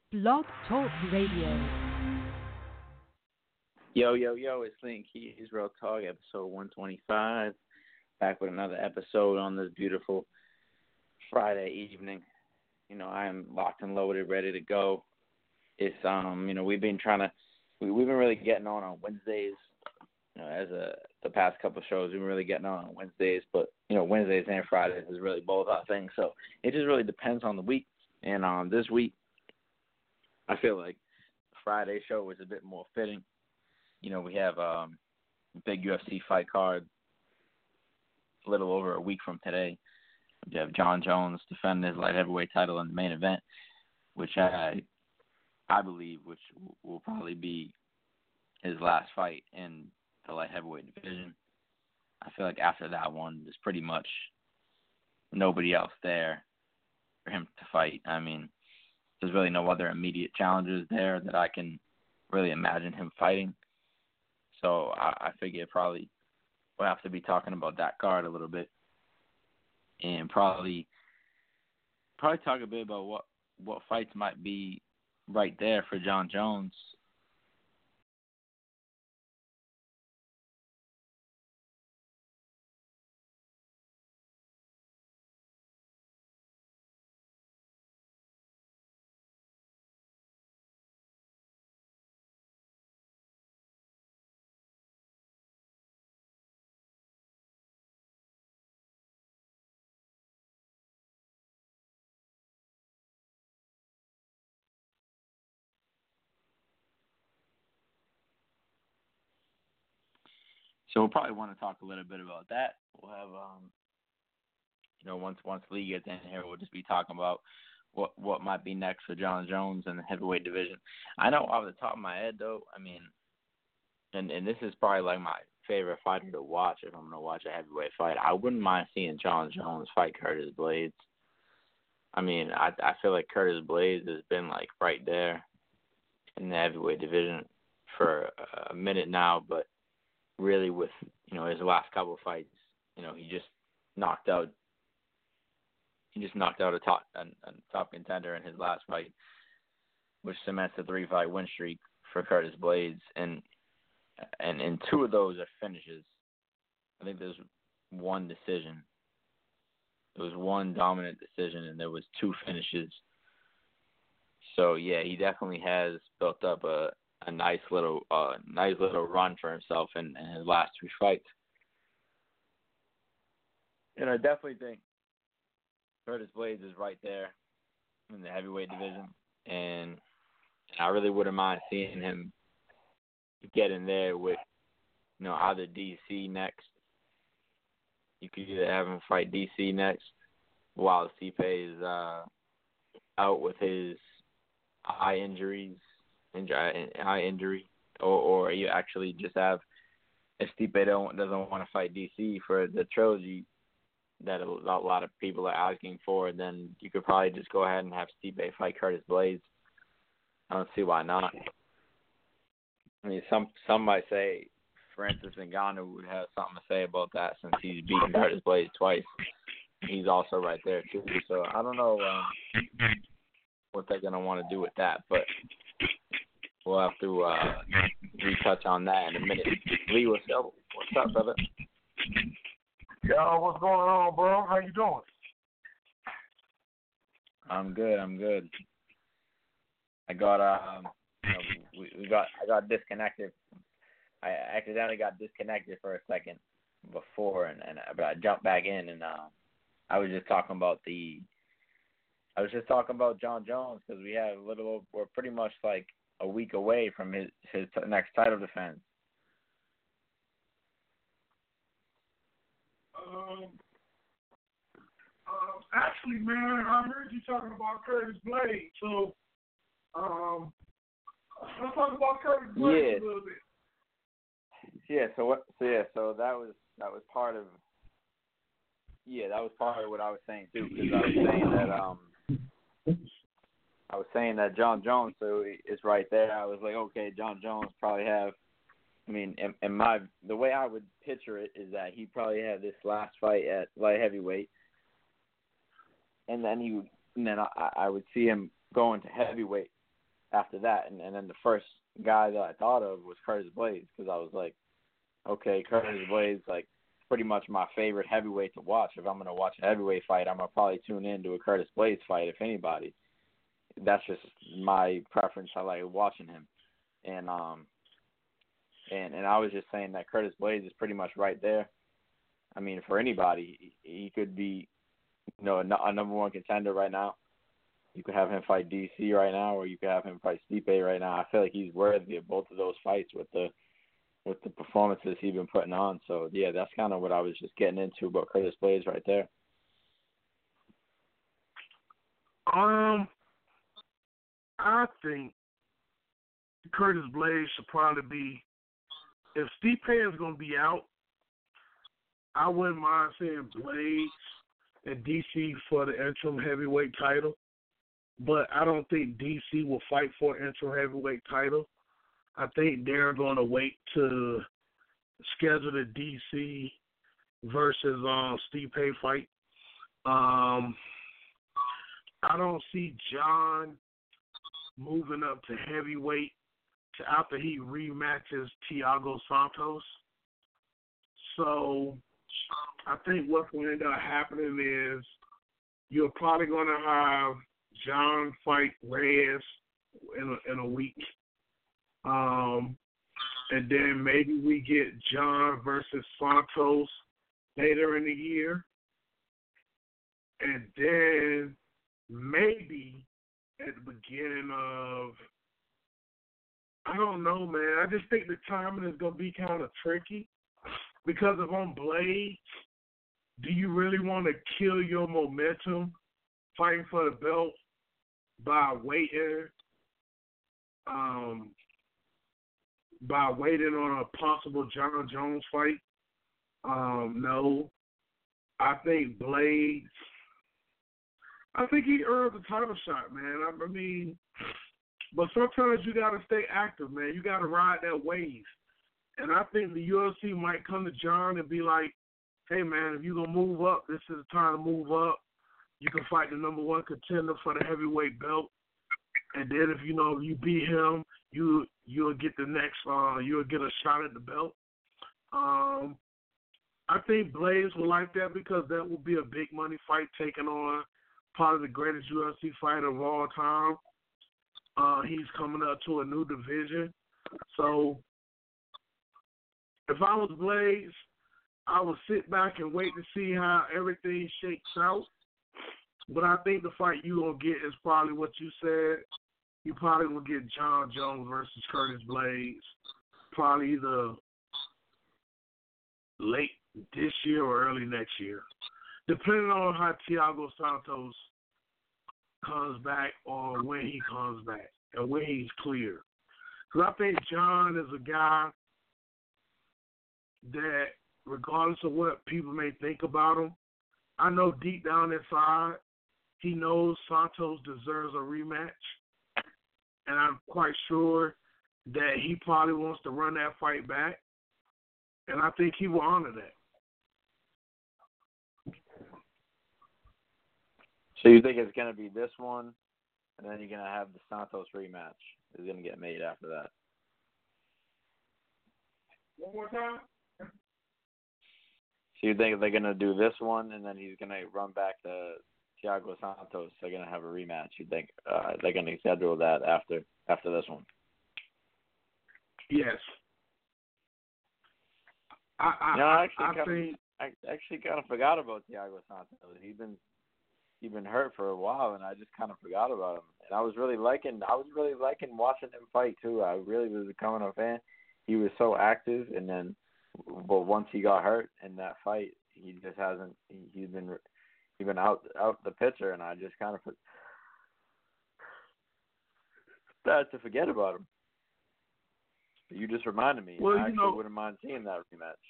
Blog Talk Radio. Yo, yo, yo, it's Link Keys, Real Talk, episode 125. Back with another episode on this beautiful Friday evening. You know, I am locked and loaded, ready to go. It's, we've been we've been really getting on Wednesdays. You know, the past couple of shows, we've been really getting on Wednesdays, but, Wednesdays and Fridays is really both our things. So it just really depends on the week. And this week, I feel like the Friday show was a bit more fitting. You know, we have a big UFC fight card a little over a week from today. We have Jon Jones defending his light heavyweight title in the main event, which I believe which will probably be his last fight in the light heavyweight division. I feel like after that one, there's pretty much nobody else there for him to fight. I mean, there's really no other immediate challengers there that I can really imagine him fighting. So I figure probably we'll have to be talking about that card a little bit, and probably talk a bit about what fights might be right there for Jon Jones. So we'll probably want to talk a little bit about that. We'll have, once Lee gets in here, we'll just be talking about what might be next for Jon Jones in the heavyweight division. I know off the top of my head, though, I mean, and this is probably like my favorite fighter to watch if I'm going to watch a heavyweight fight. I wouldn't mind seeing Jon Jones fight Curtis Blaydes. I mean, I feel like Curtis Blaydes has been, like, right there in the heavyweight division for a minute now, but really with, his last couple of fights, he just knocked out a top contender in his last fight, which cements a 3-fight win streak for Curtis Blaydes, and two of those are finishes. I think there's one decision. There was one dominant decision, and there was 2 finishes. So yeah, he definitely has built up a nice little run for himself in his last 3 fights. And I definitely think Curtis Blaydes is right there in the heavyweight division, and I really wouldn't mind seeing him get in there with, either DC next. You could either have him fight DC next while Stipe is out with his eye injury, or you actually just have, if Stipe doesn't want to fight DC for the trilogy that a lot of people are asking for, then you could probably just go ahead and have Stipe fight Curtis Blaydes. I don't see why not. I mean, some might say Francis Ngannou would have something to say about that since he's beaten Curtis Blaydes twice. He's also right there too. So I don't know what they're gonna want to do with that, but we'll have to retouch on that in a minute. Lee, what's up, brother? Yo, what's going on, bro? How you doing? I'm good. I got I got disconnected. I accidentally got disconnected for a second before, but I jumped back in, and I was just talking about Jon Jones, because we're pretty much like a week away from his next title defense. Actually, man, I heard you talking about Curtis Blaydes, so let's talk about Curtis Blaydes a little bit. Yeah. So that was part of. Yeah, that was part of what I was saying too, because I was saying that Jon Jones is right there. I was like, okay, Jon Jones probably have. I mean, the way I would picture it is that he probably had this last fight at light heavyweight, and then I would see him going to heavyweight after that. And then the first guy that I thought of was Curtis Blades, because I was like, okay, Curtis Blades, like, pretty much my favorite heavyweight to watch. If I'm going to watch a heavyweight fight, I'm going to probably tune in to a Curtis Blades fight, if anybody. That's just my preference. I like watching him. And I was just saying that Curtis Blades is pretty much right there. I mean, for anybody, he could be, a number one contender right now. You could have him fight DC right now, or you could have him fight Stipe right now. I feel like he's worthy of both of those fights with the performances he's been putting on. So, yeah, that's kind of what I was just getting into about Curtis Blades right there. I think Curtis Blades should probably be, if Stipe is going to be out, I wouldn't mind seeing Blades and DC for the interim heavyweight title, but I don't think DC will fight for an interim heavyweight title. I think they're going to wait to schedule the DC versus Stipe fight. I don't see John moving up to heavyweight after he rematches Thiago Santos. So I think what's going to end up happening is you're probably going to have John fight Reyes in a week. And then maybe we get John versus Santos later in the year. And then maybe at the beginning of, I don't know, man. I just think the timing is going to be kind of tricky. Because if on Blade, do you really want to kill your momentum fighting for the belt by waiting on a possible John Jones fight? No. I think Blade, I think he earned the title shot, man. I mean, but sometimes you got to stay active, man. You got to ride that wave. And I think the UFC might come to John and be like, hey, man, if you're going to move up, this is the time to move up. You can fight the number one contender for the heavyweight belt. And then if you beat him, you'll get the next, you'll get a shot at the belt. I think Blades will like that because that will be a big money fight taking on probably the greatest UFC fighter of all time. He's coming up to a new division. So if I was Blades, I would sit back and wait to see how everything shakes out. But I think the fight you're going to get is probably what you said. You probably will get John Jones versus Curtis Blades, probably either late this year or early next year, depending on how Thiago Santos comes back or when he comes back and when he's clear. Because I think John is a guy that, regardless of what people may think about him, I know deep down inside he knows Santos deserves a rematch. And I'm quite sure that he probably wants to run that fight back. And I think he will honor that. So you think it's going to be this one, and then you're going to have the Santos rematch is going to get made after that? One more time? So you think they're going to do this one, and then he's going to run back to Thiago Santos? They're going to have a rematch. You think they're going to schedule that after this one? Yes. I actually kind of forgot about Thiago Santos. He's been hurt for a while, and I just kind of forgot about him. And I was really liking watching him fight too. I really was becoming a fan. He was so active, and then, but once he got hurt in that fight, he just hasn't. He's been out the picture, and I just kind of started to forget about him. You just reminded me. Well, I actually wouldn't mind seeing that rematch.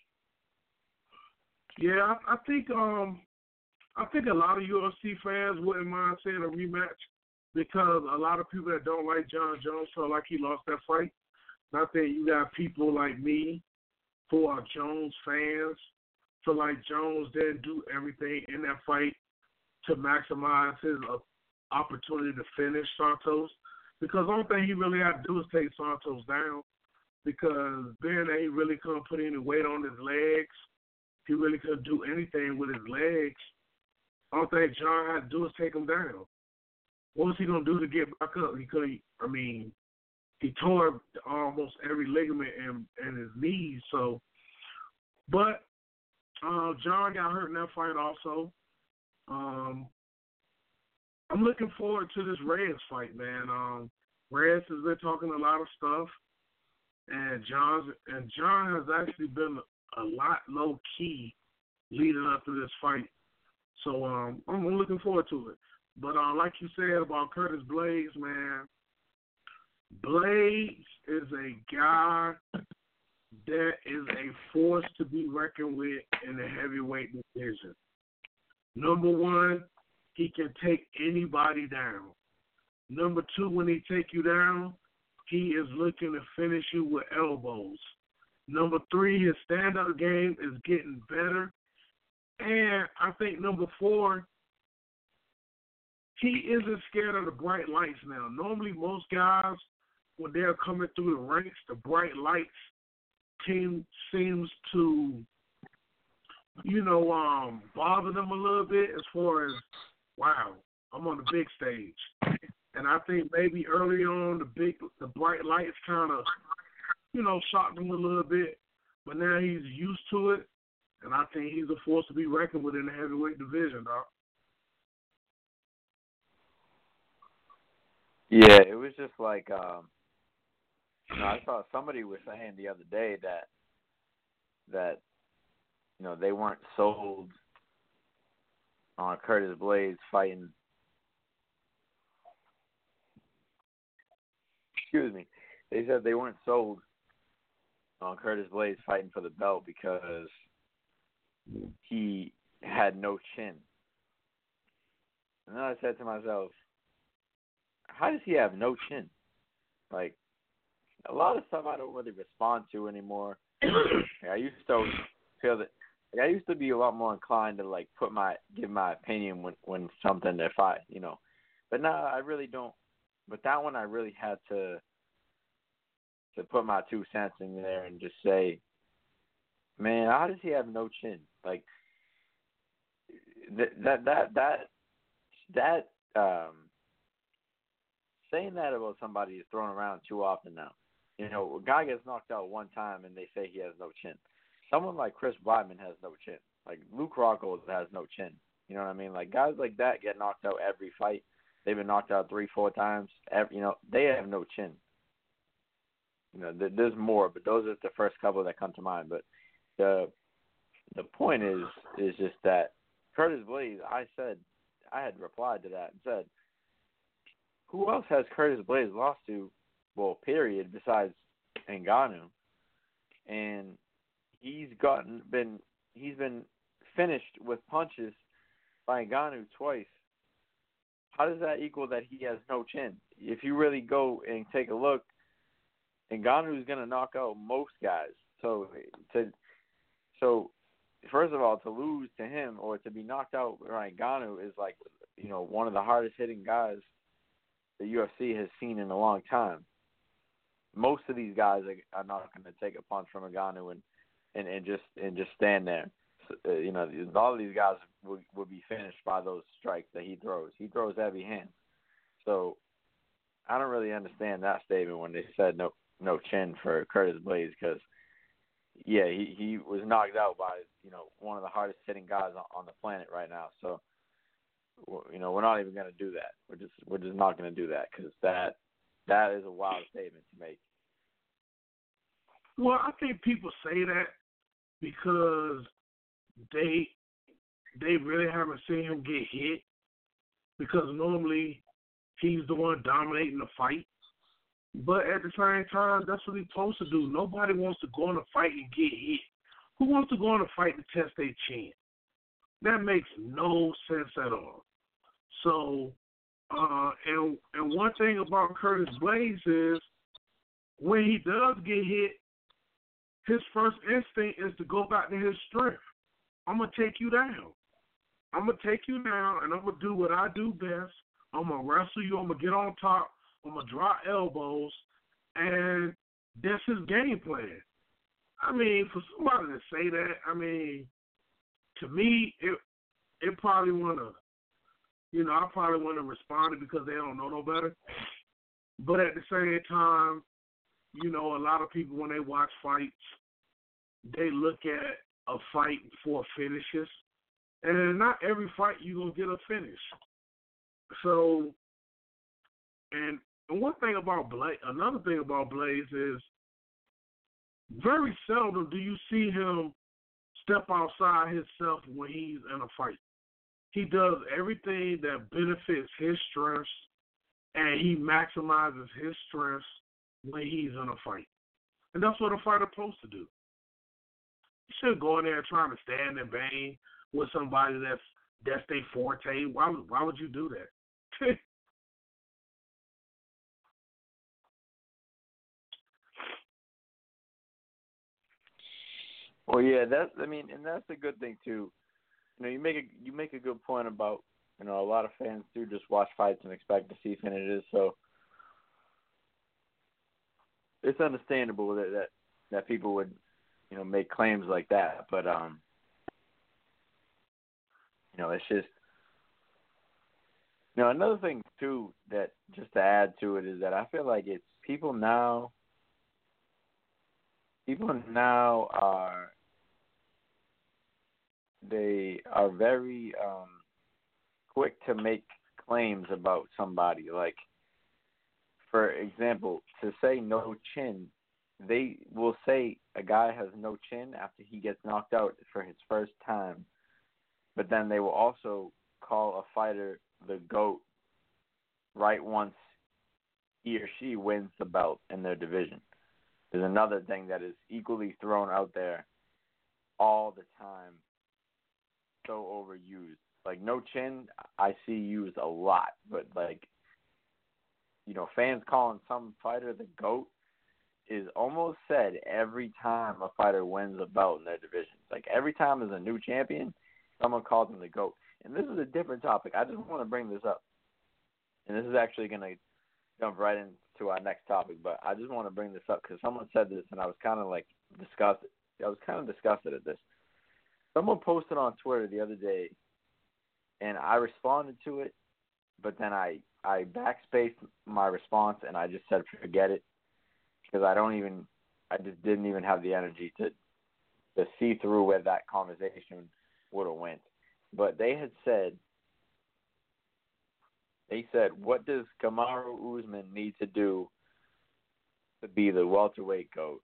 Yeah, I think a lot of UFC fans wouldn't mind seeing a rematch because a lot of people that don't like John Jones felt like he lost that fight. And I think you got people like me who are Jones fans feel like Jones didn't do everything in that fight to maximize his opportunity to finish Santos. Because the only thing he really had to do is take Santos down. Because Ben ain't really couldn't put any weight on his legs. He really couldn't do anything with his legs. All thing John had to do is take him down. What was he gonna do to get back up? He couldn't. I mean, he tore almost every ligament in his knees. So, but John got hurt in that fight also. I'm looking forward to this Reyes fight, man. Reyes has been talking a lot of stuff, and John has actually been a lot low key leading up to this fight. So I'm looking forward to it. But like you said about Curtis Blades, man, Blades is a guy that is a force to be reckoned with in the heavyweight division. Number one, he can take anybody down. Number two, when he take you down, he is looking to finish you with elbows. Number three, his stand-up game is getting better. And I think number four, he isn't scared of the bright lights now. Normally, most guys, when they're coming through the ranks, the bright lights seems to, bother them a little bit as far as, wow, I'm on the big stage. And I think maybe early on, the bright lights kind of, shocked him a little bit. But now he's used to it, and I think he's a force to be reckoned with in the heavyweight division, dog. Yeah, it was just like, I saw somebody was saying the other day that they weren't sold on Curtis Blades fighting. Excuse me. They said they weren't sold on Curtis Blades fighting for the belt because he had no chin. And then I said to myself, how does he have no chin? Like, a lot of stuff I don't really respond to anymore. I used to feel that I used to be a lot more inclined to give my opinion when something but now I really don't. But that one I really had to put my 2 cents in there and just say, man, how does he have no chin? Like saying that about somebody is thrown around too often now. A guy gets knocked out one time and they say he has no chin. Someone like Chris Weidman has no chin. Like Luke Rockhold has no chin. You know what I mean? Like guys like that get knocked out every fight. They've been knocked out 3-4 times. They have no chin. There's more, but those are the first couple that come to mind. But the point is just that Curtis Blades, I had replied to that and said, who else has Curtis Blades lost to, period, besides Ngannou? And he's been finished with punches by Ngannou twice. How does that equal that he has no chin? If you really go and take a look, Ngannou's going to knock out most guys. So first of all, to lose to him or to be knocked out by Ngannou is like, one of the hardest hitting guys the UFC has seen in a long time. Most of these guys are not going to take a punch from Ngannou and just stand there. All of these guys will be finished by those strikes that he throws. He throws heavy hands. So I don't really understand that statement when they said no chin for Curtis Blades because, yeah, he was knocked out by, one of the hardest hitting guys on the planet right now. So, we're not even going to do that. We're just not going to do that because that is a wild statement to make. Well, I think people say that because they really haven't seen him get hit because normally he's the one dominating the fight. But at the same time, that's what he's supposed to do. Nobody wants to go in a fight and get hit. Who wants to go in a fight to test their chin? That makes no sense at all. So, and one thing about Curtis Blades is when he does get hit, his first instinct is to go back to his strength. I'm going to take you down. I'm going to take you down, and I'm going to do what I do best. I'm going to wrestle you. I'm going to get on top. I'm gonna drop elbows, and that's his game plan. I mean, for somebody to say that, I mean, to me, it probably wanna, I probably wanna respond because they don't know no better. But at the same time, a lot of people when they watch fights, they look at a fight for finishes, and not every fight you gonna get a finish. So, and one thing about another thing about Blaze is very seldom do you see him step outside himself when he's in a fight. He does everything that benefits his strengths, and he maximizes his strengths when he's in a fight. And that's what a fighter's supposed to do. You shouldn't go in there trying to stand and bang with somebody that's their forte. Why would you do that? Well, yeah, and that's a good thing too. You make a good point about a lot of fans do just watch fights and expect to see finishes. So it's understandable that people would make claims like that. But it's just another thing too that just to add to it is that I feel like it's people now are very quick to make claims about somebody. Like, for example, to say no chin, they will say a guy has no chin after he gets knocked out for his first time. But then they will also call a fighter the GOAT right once he or she wins the belt in their division. There's another thing that is equally thrown out there all the time, so overused. Like, no chin, I see used a lot, but fans calling some fighter the GOAT is almost said every time a fighter wins a belt in their division. Like, every time there's a new champion, someone calls him the GOAT. And this is a different topic. I just want to bring this up. And this is actually going to jump right into our next topic, but I just want to bring this up because someone said this, and I was kind of disgusted. I was kind of disgusted at this. Someone posted on Twitter the other day, and I responded to it, but then I backspaced my response, and I just said forget it because I just didn't even have the energy to see through where that conversation would have went. But they said, what does Kamaru Usman need to do to be the welterweight GOAT?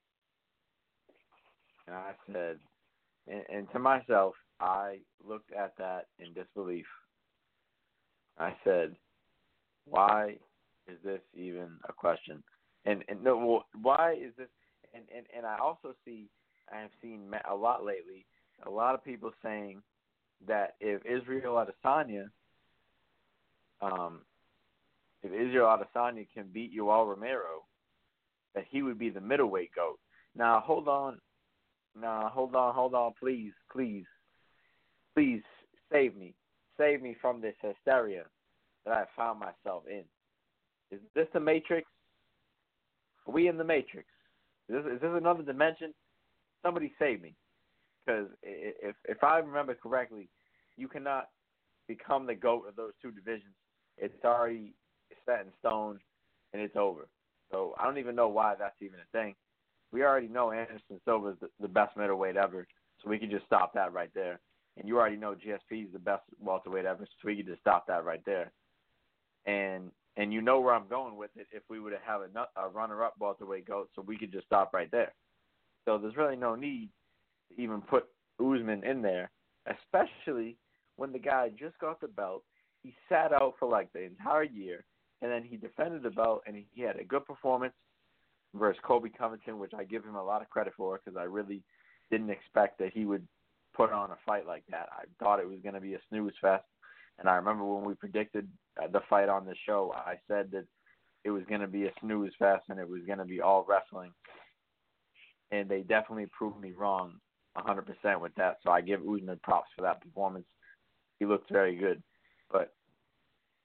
And I said, and to myself, I looked at that in disbelief. I said, why is this even a question? And no, well, why is this? And I also I have seen a lot lately, a lot of people saying that if Israel Adesanya can beat Yoel Romero, that he would be the middleweight GOAT. Now, hold on, please save me from this hysteria that I found myself in. Is this the Matrix? Are we in the Matrix? Is this another dimension? Somebody save me, because if I remember correctly, you cannot become the GOAT of those two divisions. It's already set in stone, and it's over. So I don't even know why that's even a thing. We already know Anderson Silva is the best middleweight ever, so we could just stop that right there. And you already know GSP is the best welterweight ever, so we could just stop that right there. And you know where I'm going with it if we were to have a runner-up welterweight GOAT, so we could just stop right there. So there's really no need to even put Usman in there, especially when the guy just got the belt. He sat out for the entire year, and then he defended the belt, and he had a good performance versus Colby Covington, which I give him a lot of credit for because I really didn't expect that he would put on a fight like that. I thought it was going to be a snooze fest, and I remember when we predicted the fight on the show, I said that it was going to be a snooze fest and it was going to be all wrestling, and they definitely proved me wrong 100% with that, so I give Usman props for that performance. He looked very good. But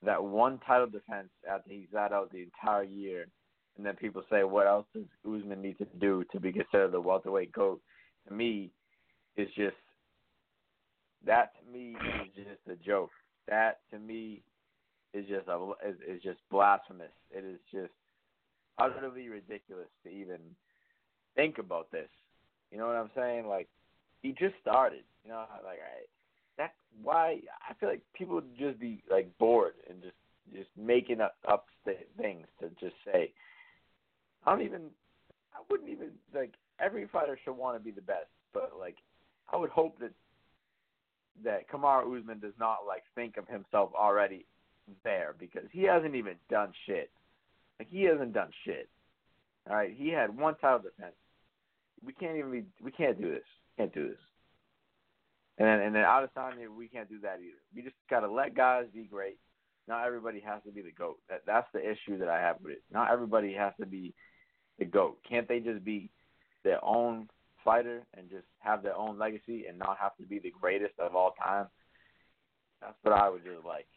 that one title defense after he sat out the entire year, and then people say, what else does Usman need to do to be considered the welterweight GOAT? To me, it's just that. To me, is just a joke. That to me is just blasphemous. It is just utterly ridiculous to even think about this. You know what I'm saying? Like, he just started. You know, like that's why I feel like people would just be like bored and just making up things to just say. I wouldn't even like, every fighter should want to be the best, but like I would hope that Kamaru Usman does not like think of himself already there, because he hasn't even done shit. Like, he hasn't done shit. All right, he had one title defense. We can't do this. Can't do this. And then Adesanya, we can't do that either. We just gotta let guys be great. Not everybody has to be the GOAT. That's the issue that I have with it. Not everybody has to be the GOAT. Can't they just be their own fighter and just have their own legacy and not have to be the greatest of all time? That's what I would just like.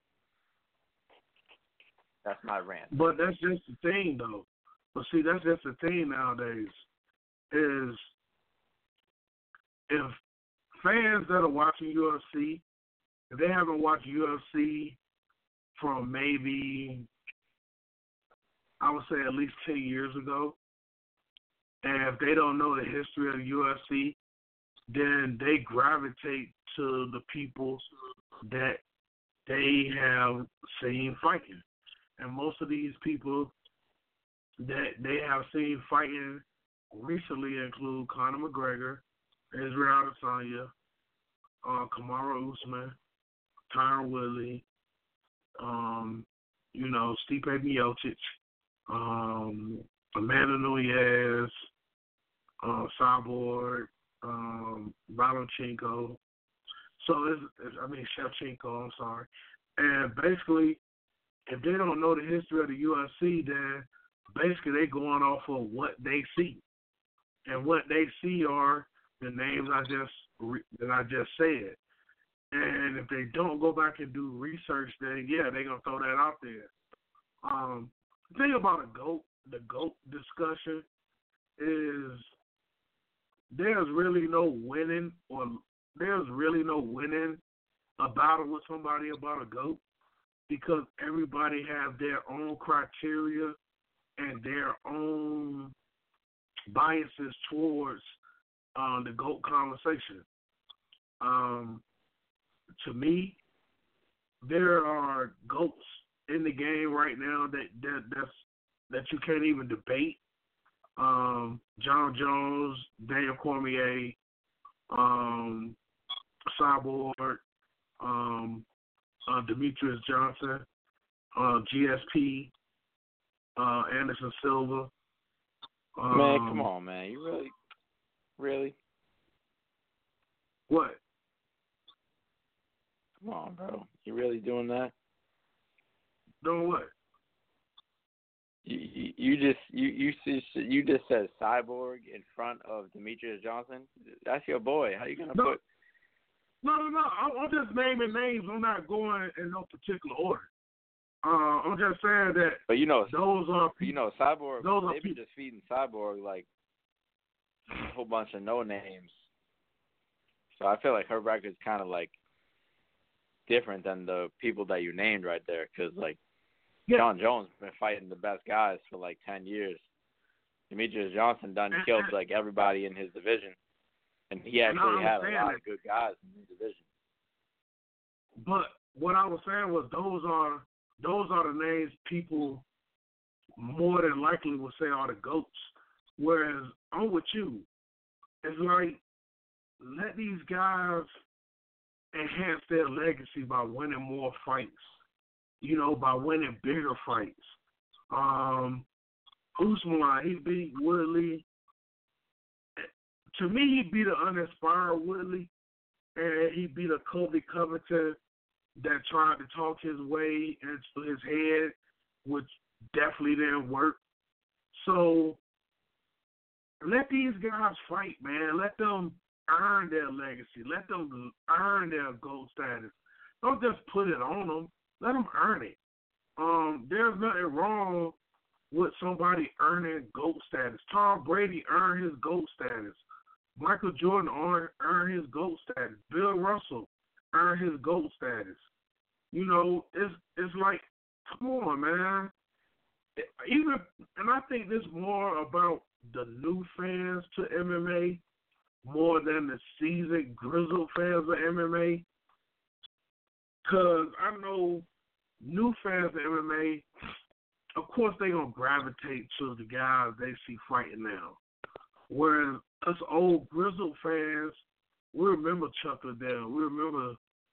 That's my rant. But that's just the thing, though. But see, that's just the thing nowadays, is if fans that are watching UFC, if they haven't watched UFC from maybe, I would say at least 10 years ago, and if they don't know the history of UFC, then they gravitate to the people that they have seen fighting. And most of these people that they have seen fighting recently include Conor McGregor, Israel Adesanya, Kamaru Usman, Tyron Woodley, Stipe Miocic, Amanda Nunes, Cyborg, Valentinko. So Shevchenko, I'm sorry. And basically, if they don't know the history of the UFC, then basically they're going off of what they see. And what they see are the names that I just said. And if they don't go back and do research, then yeah, they're gonna throw that out there. The thing about the GOAT discussion is there's really no winning a battle with somebody about a GOAT, because everybody has their own criteria and their own biases towards the GOAT conversation. To me, there are GOATs in the game right now that you can't even debate. John Jones, Daniel Cormier, Cyborg, Demetrius Johnson, GSP, Anderson Silva. Man, come on, man. You really? What? Come on, bro. You really doing that? Doing what? You just said Cyborg in front of Demetrius Johnson. That's your boy. How you gonna put? No. I'm just naming names. I'm not going in no particular order. I'm just saying that. But those are. Cyborg. They've been just feeding Cyborg like a whole bunch of no names. So I feel like her record's kind of like different than the people that you named right there, because like John Jones been fighting the best guys for like 10 years. Demetrius Johnson done killed like everybody in his division, and he actually had a lot of good guys in his division. But what I was saying was those are the names people more than likely will say are the GOATs. Whereas I'm with you. It's like, let these guys enhance their legacy by winning more fights. By winning bigger fights. Usman, he beat Woodley. To me, he beat an uninspired Woodley, and he beat a Colby Covington that tried to talk his way into his head, which definitely didn't work. So let these guys fight, man. Let them earn their legacy. Let them earn their GOAT status. Don't just put it on them. let them earn it. There's nothing wrong with somebody earning GOAT status. Tom Brady earned his GOAT status. Michael Jordan earned his GOAT status. Bill Russell earned his GOAT status. You know, it's like, come on, man. And I think this more about the new fans to MMA more than the seasoned, grizzled fans of MMA. Because I know new fans of MMA, of course, they're going to gravitate to the guys they see fighting now. Whereas us old grizzled fans, we remember Chuck Liddell. We remember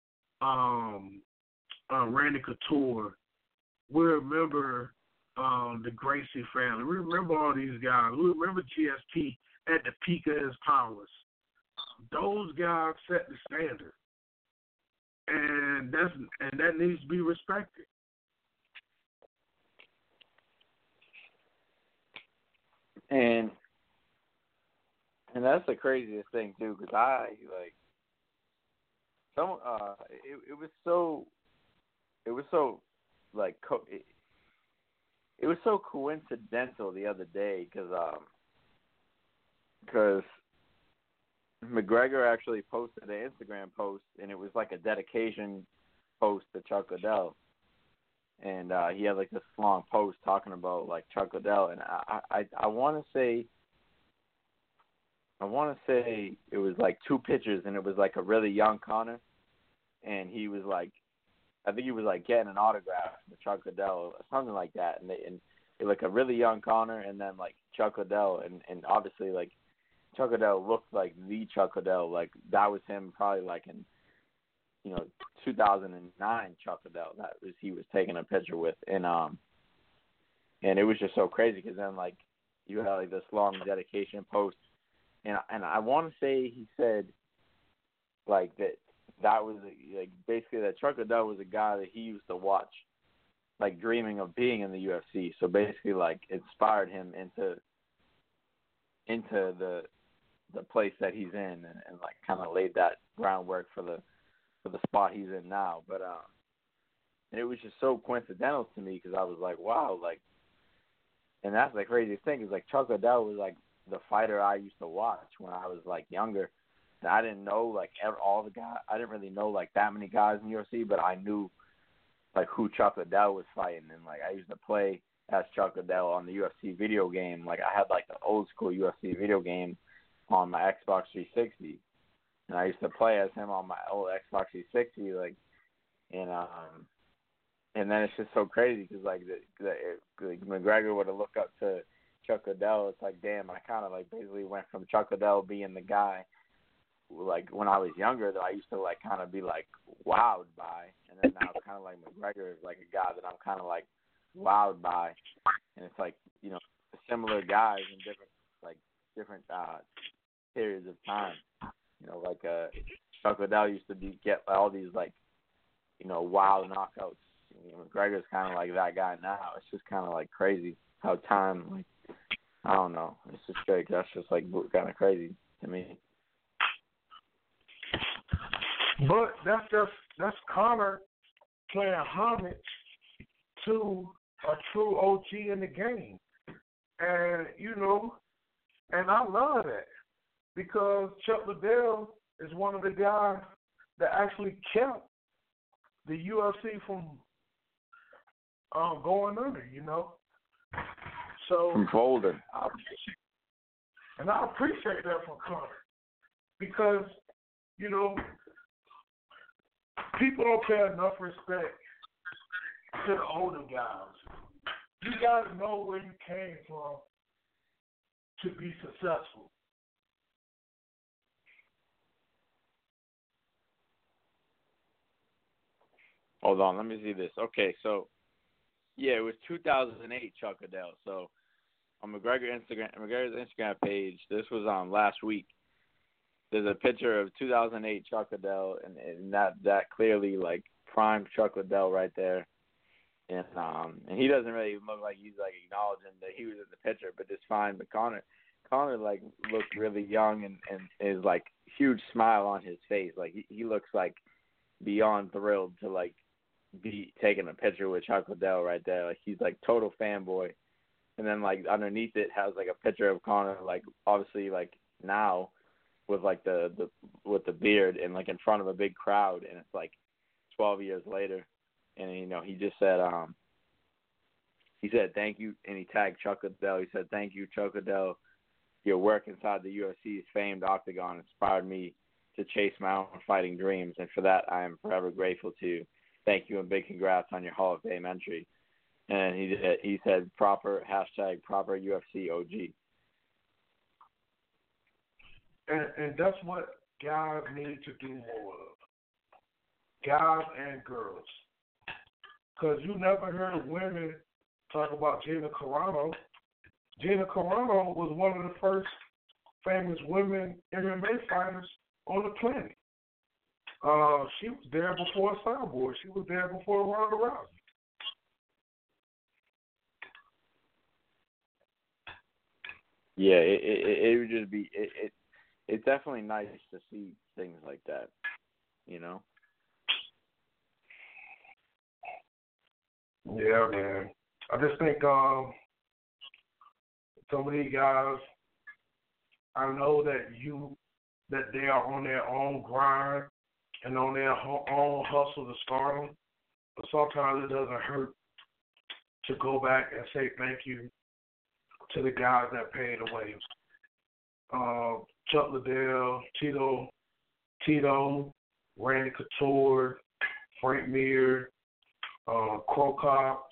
Randy Couture. We remember the Gracie family. We remember all these guys. We remember GSP at the peak of his powers. Those guys set the standard, and that needs to be respected. And that's the craziest thing too, because it was so coincidental the other day because McGregor actually posted an Instagram post, and it was like a dedication post to Chuck Liddell, and he had like this long post talking about like Chuck Liddell, and I want to say it was like two pictures, and it was like a really young Conor, and he was like, I think he was like getting an autograph with Chuck Liddell or something like that, and like a really young Conor, and then like Chuck Liddell, and obviously like Chuck Liddell looked like the Chuck Liddell, like that was him probably like in 2009 Chuck Liddell that was he was taking a picture with, and it was just so crazy because then like you had like this long dedication post, and I want to say he said like that was like basically that Chuck Liddell was a guy that he used to watch, like dreaming of being in the UFC. So basically, like inspired him into the place that he's in, and like kind of laid that groundwork for the spot he's in now. But and it was just so coincidental to me because I was like, wow, like, and that's the craziest thing is like Chuck Liddell was like the fighter I used to watch when I was like younger. And I didn't know like all the guys. I didn't really know like that many guys in UFC, but I knew like who Chuck Liddell was fighting, and like I used to play as Chuck Liddell on the UFC video game. Like I had like the old school UFC video game on my Xbox 360, and I used to play as him on my old Xbox 360. Like, and then it's just so crazy because like McGregor would have looked up to Chuck Liddell. It's like, damn, I kind of like basically went from Chuck Liddell being the guy like when I was younger that I used to like kind of be like wowed by, and then now kind of like McGregor is like a guy that I'm kind of like wowed by, and it's like similar guys in different periods of time. Like Chuck Liddell used to get all these like wow knockouts. McGregor's kind of like that guy now. It's just kind of like crazy how time like I don't know. It's just great. That's just like kind of crazy to me. But that's Conor playing homage to a true OG in the game. And, and I love that because Chuck Liddell is one of the guys that actually kept the UFC from going under, So from folding. I appreciate that from Conor because, people don't pay enough respect to the older guys. You got to know where you came from to be successful. Hold on, let me see this. Okay, so yeah, it was 2008 Chuck Liddell. So on McGregor's Instagram page, this was on last week. There's a picture of 2008 Chuck Liddell, and that clearly like prime Chuck Liddell right there. And he doesn't really look like he's like acknowledging that he was in the picture, but it's fine. But Conor like looked really young and is like huge smile on his face. Like he looks like beyond thrilled to like be taking a picture with Chuck Liddell right there. Like he's like total fanboy. And then like underneath it has like a picture of Conor, like obviously like now with like the with the beard and like in front of a big crowd, and it's like 12 years later, and he just said he said thank you, and he tagged Chuck Liddell. He said thank you, Chuck Liddell. Your work inside the UFC's famed octagon inspired me to chase my own fighting dreams, and for that I am forever grateful to you. Thank you and big congrats on your Hall of Fame entry. And he said proper UFC OG. And that's what guys need to do more of. Guys and girls. Because you never heard women talk about Gina Carano. Gina Carano was one of the first famous women MMA fighters on the planet. She was there before Cyborg. She was there before Ronda Rousey. Yeah, it would just be it's definitely nice to see things like that, you know. Yeah, man. I just think some of these guys, I know that they are on their own grind and on their own hustle to stardom, but sometimes it doesn't hurt to go back and say thank you to the guys that paid the way. Chuck Liddell, Tito, Randy Couture, Frank Mir, Crow Cop,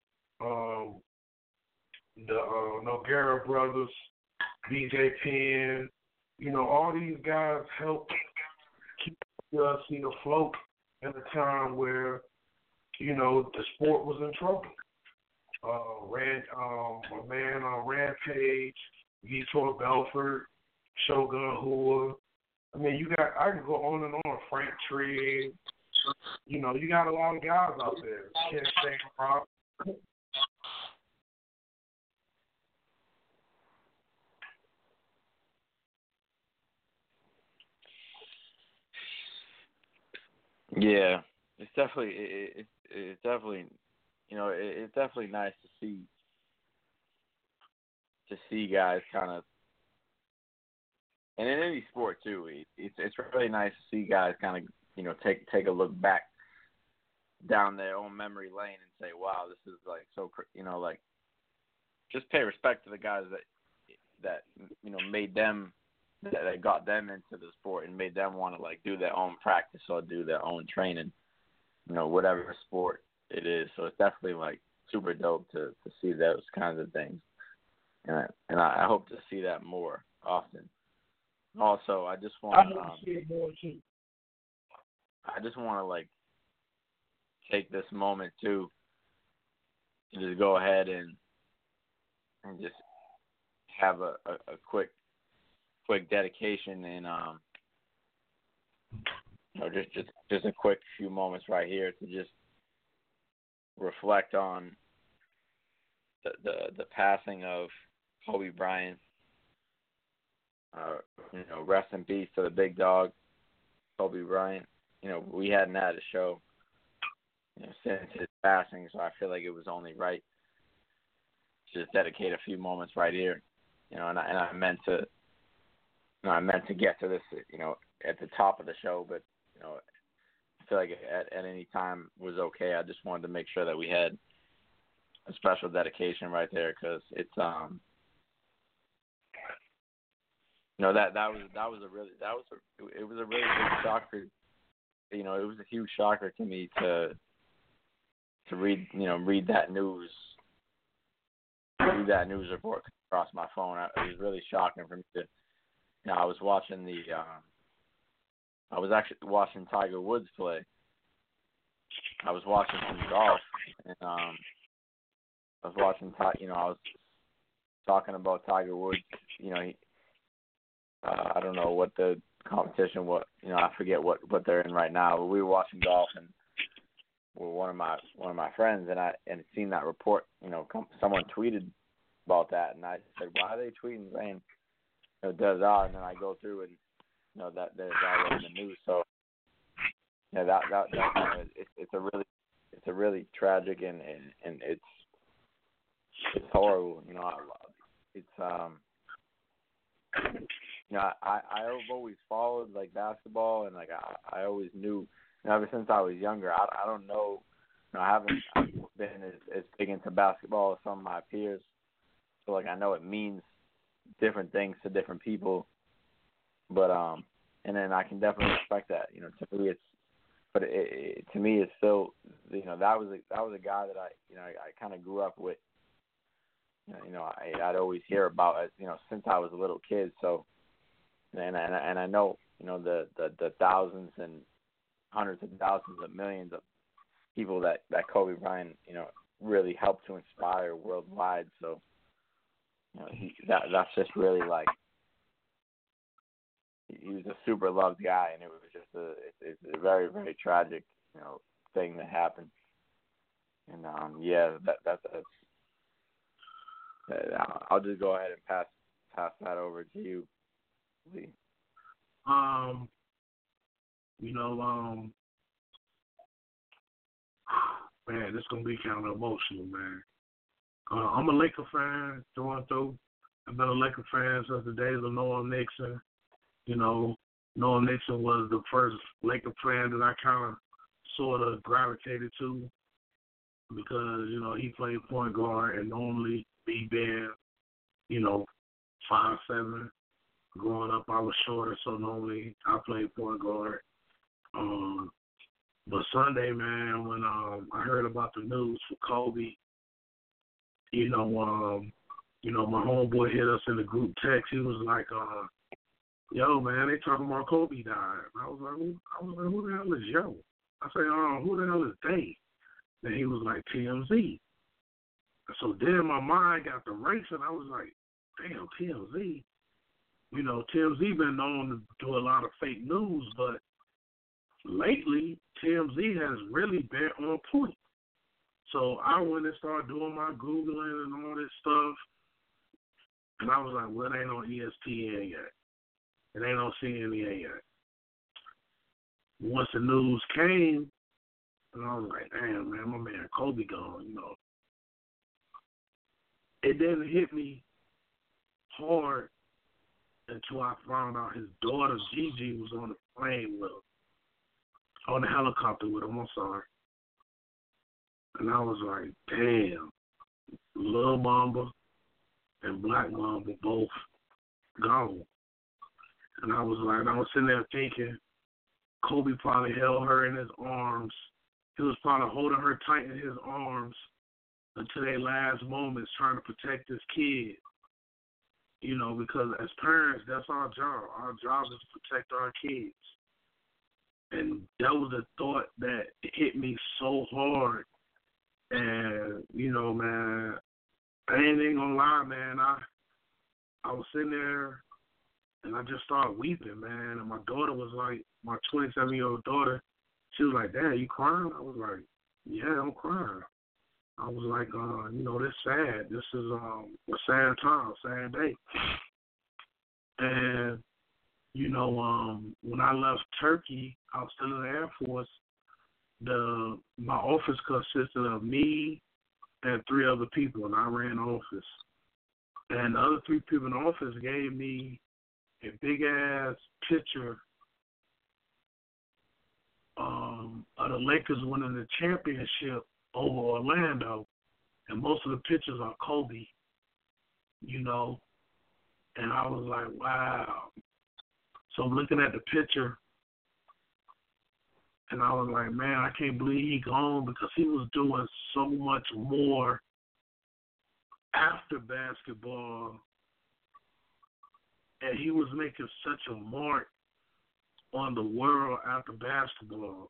the Nogueira brothers, BJ Penn. All these guys helped keep the UFC afloat in a time where, the sport was in trouble. My man on Rampage, Vitor Belfort, Shogun Hua. I mean, I can go on and on. Frank Trigg. You got a lot of guys out there. Ken Shamrock. Yeah, it's definitely it's definitely it's definitely nice to see guys kind of, and in any sport too. It's really nice to see guys kind of take a look back down their own memory lane and say, wow, this is like so like just pay respect to the guys that made them, that got them into the sport and made them want to like do their own practice or do their own training, whatever sport it is. So it's definitely like super dope to see those kinds of things, and I hope to see that more often. Also, I just want to see it more too. I just want to like take this moment too to just go ahead and just have a quick dedication and just a quick few moments right here to just reflect on the passing of Kobe Bryant. Rest in peace to the big dog, Kobe Bryant. We hadn't had a show since his passing, so I feel like it was only right to just dedicate a few moments right here. And I meant to get to this, at the top of the show, but I feel like at any time was okay. I just wanted to make sure that we had a special dedication right there because it's it was a really big shocker. It was a huge shocker to me to read that news report across my phone. It was really shocking for me to. I was watching I was actually watching Tiger Woods play. I was watching some golf, and I was talking about Tiger Woods. I don't know what the competition, I forget what they're in right now. But we were watching golf, and one of my friends, and I seen that report. Someone tweeted about that, and I said, why are they tweeting saying does that? And then I go through and that there's already in the news. So that it's it's a really tragic and it's horrible. You know, it's you know, I've always followed like basketball, and like I always knew, you know, ever since I was younger. I don't know, you know, I haven't been as big into basketball as some of my peers, so like I know it means different things to different people, but and then I can definitely respect that. You know, to me to me it's still, you know, that was a guy that I kind of grew up with. You know, I'd always hear about it, you know, since I was a little kid. So, and I know, you know, the thousands and hundreds of thousands of millions of people that Kobe Bryant, you know, really helped to inspire worldwide. So, you know, that's just really like, he was a super loved guy, and it was just it's a very, very tragic, you know, thing that happened. And yeah, that's I'll just go ahead and pass that over to you, Lee. You know, man, this gonna be kind of emotional, man. I'm a Laker fan through and through. I've been a Laker fan since the days of Noam Nixon. You know, Noam Nixon was the first Laker fan that I kind of sort of gravitated to because, you know, he played point guard and normally me being, you know, 5'7". Growing up, I was shorter, so normally I played point guard. But Sunday, man, when I heard about the news for Kobe, you know, my homeboy hit us in the group text. He was like, "Yo, man, they talking about Kobe died." I was like, "Who the hell is yo?" I said, "Who the hell is they?" And he was like, "TMZ." So then my mind got to racing. I was like, "Damn, TMZ." You know, TMZ been known to do a lot of fake news, but lately TMZ has really been on point. So I went and started doing my Googling and all this stuff, and I was like, well, it ain't on ESPN yet. It ain't on CNN yet. Once the news came, and I was like, damn, man, my man Kobe gone, you know. It didn't hit me hard until I found out his daughter, Gigi, was on the plane with him, on the helicopter with him, I'm sorry. And I was like, damn, Lil Mamba and Black Mamba both gone. And I was sitting there thinking, Kobe probably held her in his arms. He was probably holding her tight in his arms until their last moments trying to protect his kid. You know, because as parents, that's our job. Our job is to protect our kids. And that was a thought that hit me so hard. And, you know, man, I ain't even gonna lie, man. I was sitting there and I just started weeping, man. And my daughter was like, my 27-year-old daughter, she was like, Dad, you crying? I was like, yeah, I'm crying. I was like, you know, this sad. This is a sad time, sad day. And, you know, when I left Turkey, I was still in the Air Force. My office consisted of me and 3 other people, and I ran the office. And the other 3 people in the office gave me a big-ass picture of the Lakers winning the championship over Orlando, and most of the pictures are Kobe, you know, and I was like, wow. So I'm looking at the picture, and I was like, man, I can't believe he gone because he was doing so much more after basketball, and he was making such a mark on the world after basketball.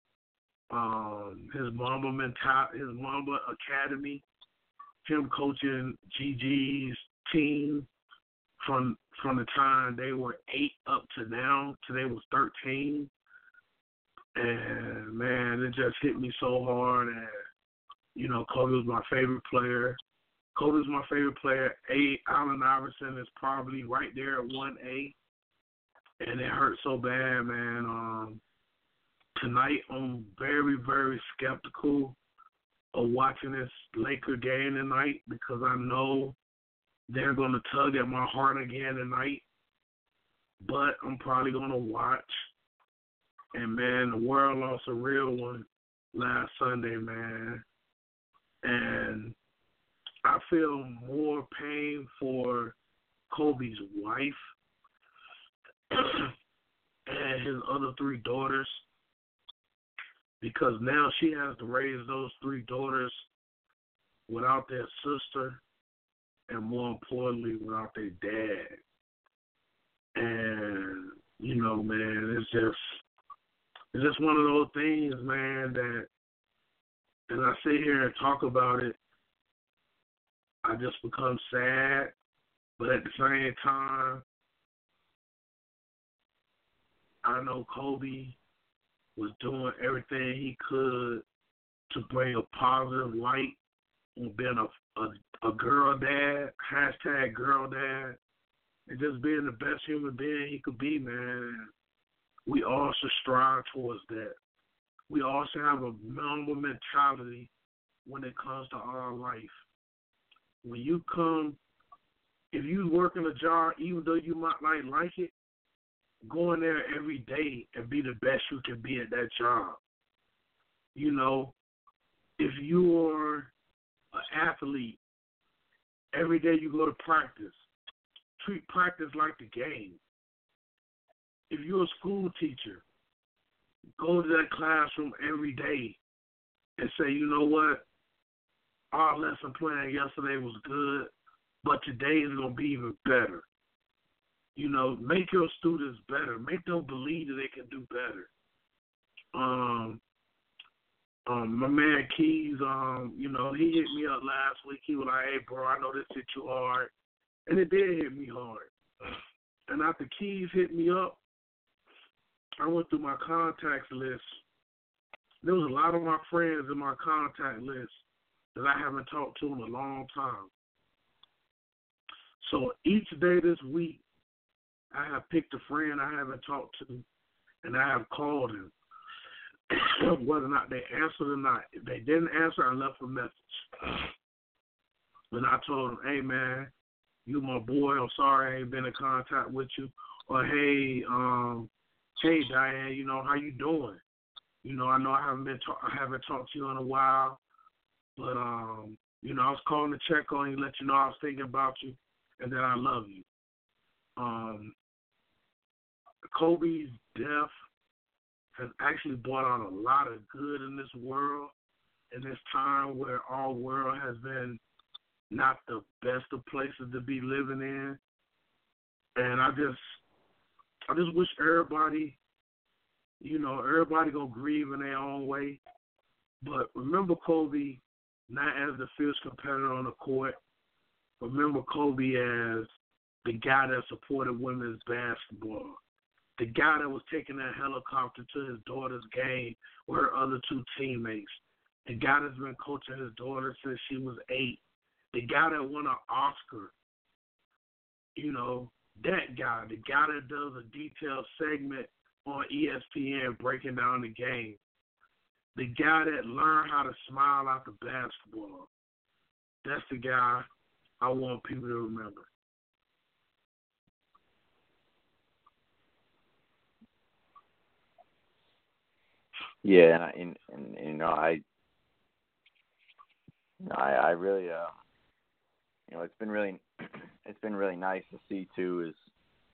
His Mamba Academy, him coaching GG's team from the time they were 8 up to now, till they was 13. And man, it just hit me so hard. And you know, Kobe was my favorite player. Kobe's my favorite player. Allen Iverson is probably right there at 1A. And it hurt so bad, man. Tonight I'm very, very skeptical of watching this Laker game tonight because I know they're going to tug at my heart again tonight. But I'm probably going to watch. And, man, the world lost a real one last Sunday, man. And I feel more pain for Kobe's wife and his other 3 daughters because now she has to raise those 3 daughters without their sister and, more importantly, without their dad. And, you know, man, it's just one of those things, man, that as I sit here and talk about it, I just become sad. But at the same time, I know Kobe was doing everything he could to bring a positive light on being a girl dad, hashtag girl dad, and just being the best human being he could be, man. We all should strive towards that. We all should have a minimal mentality when it comes to our life. When you come, if you work in a job, even though you might not like it, go in there every day and be the best you can be at that job. You know, if you're an athlete, every day you go to practice, treat practice like the game. If you're a school teacher, go to that classroom every day and say, you know what, our lesson plan yesterday was good, but today is going to be even better. You know, make your students better. Make them believe that they can do better. My man Keys, you know, he hit me up last week. He was like, hey, bro, I know this hit you hard. And it did hit me hard. And after Keys hit me up, I went through my contacts list. There was a lot of my friends in my contact list that I haven't talked to in a long time. So each day this week, I have picked a friend I haven't talked to, and I have called him. Whether or not they answered or not. If they didn't answer, I left a message. And I told them, hey, man, you my boy. I'm sorry I ain't been in contact with you. Or, hey, Diane, you know, how you doing? You know, I know I haven't talked to you in a while, but, you know, I was calling to check on you, let you know I was thinking about you, and that I love you. Kobe's death has actually brought out a lot of good in this world, in this time where our world has been not the best of places to be living in. And I just wish everybody, you know, everybody gonna grieve in their own way. But remember Kobe not as the fierce competitor on the court. Remember Kobe as the guy that supported women's basketball. The guy that was taking that helicopter to his daughter's game with her other 2 teammates. The guy that's been coaching his daughter since she was 8. The guy that won an Oscar. You know, that guy. The guy that does a detailed segment on ESPN breaking down the game. The guy that learned how to smile after basketball. That's the guy I want people to remember. Yeah, and you know, I really, you know, it's been really nice to see too. Is,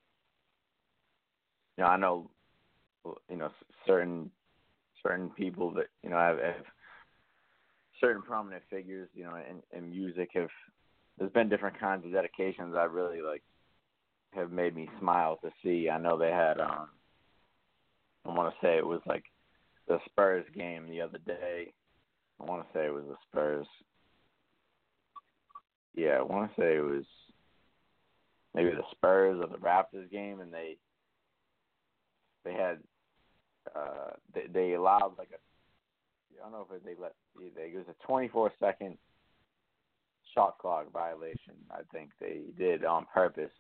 you know, I know, you know, certain people that, you know, have certain prominent figures, you know, in music have. There's been different kinds of dedications I really have made me smile to see. I know they had, I want to say it was like the Spurs game the other day. I want to say it was the Spurs. Yeah, I want to say it was maybe the Spurs or the Raptors game, and they had they allowed like a, I don't know if it was a 24-second shot clock violation. I think they did on purpose,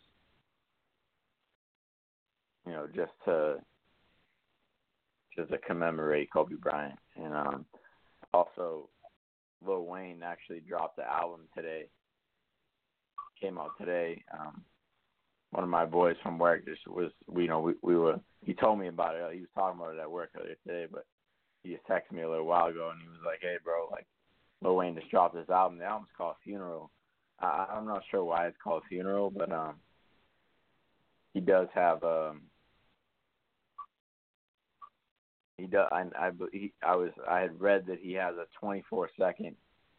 you know, just to commemorate Kobe Bryant. And also, Lil Wayne actually dropped the album today. Came out today. One of my boys from work just was, we were. He told me about it. He was talking about it at work earlier today, but he just texted me a little while ago, and he was like, "Hey, bro, like Lil Wayne just dropped this album. The album's called Funeral. I'm not sure why it's called Funeral, but he does have he does. I had read that he has a 24-second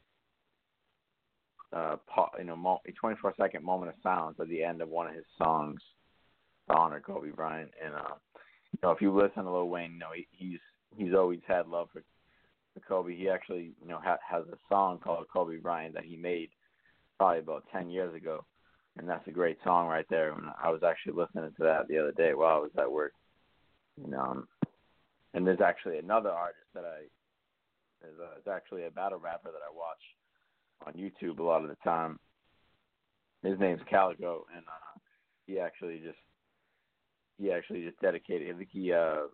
24-second moment of silence at the end of one of his songs to honor Kobe Bryant. And if you listen to Lil Wayne, he's always had love for Kobe. He actually has a song called Kobe Bryant that he made probably about 10 years ago, and that's a great song right there. And I was actually listening to that the other day while I was at work. And there's actually another artist that there's actually a battle rapper that I watch on YouTube a lot of the time. His name's Calico, and he actually just dedicated. I think he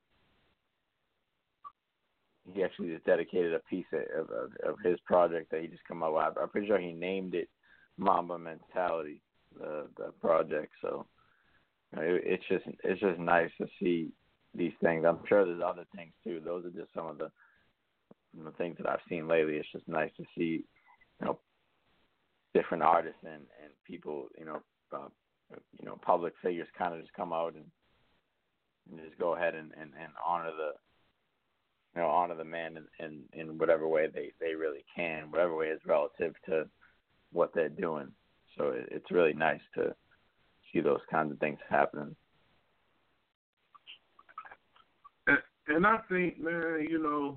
actually just dedicated a piece of his project that he just come up with. I'm pretty sure he named it Mamba Mentality, the project. So it's just nice to see these things. I'm sure there's other things too. Those are just some of the things that I've seen lately. It's just nice to see, different artists and people, public figures kind of just come out and just go ahead and honor honor the man in whatever way they really can, whatever way is relative to what they're doing. So it's really nice to see those kinds of things happening. And I think, man,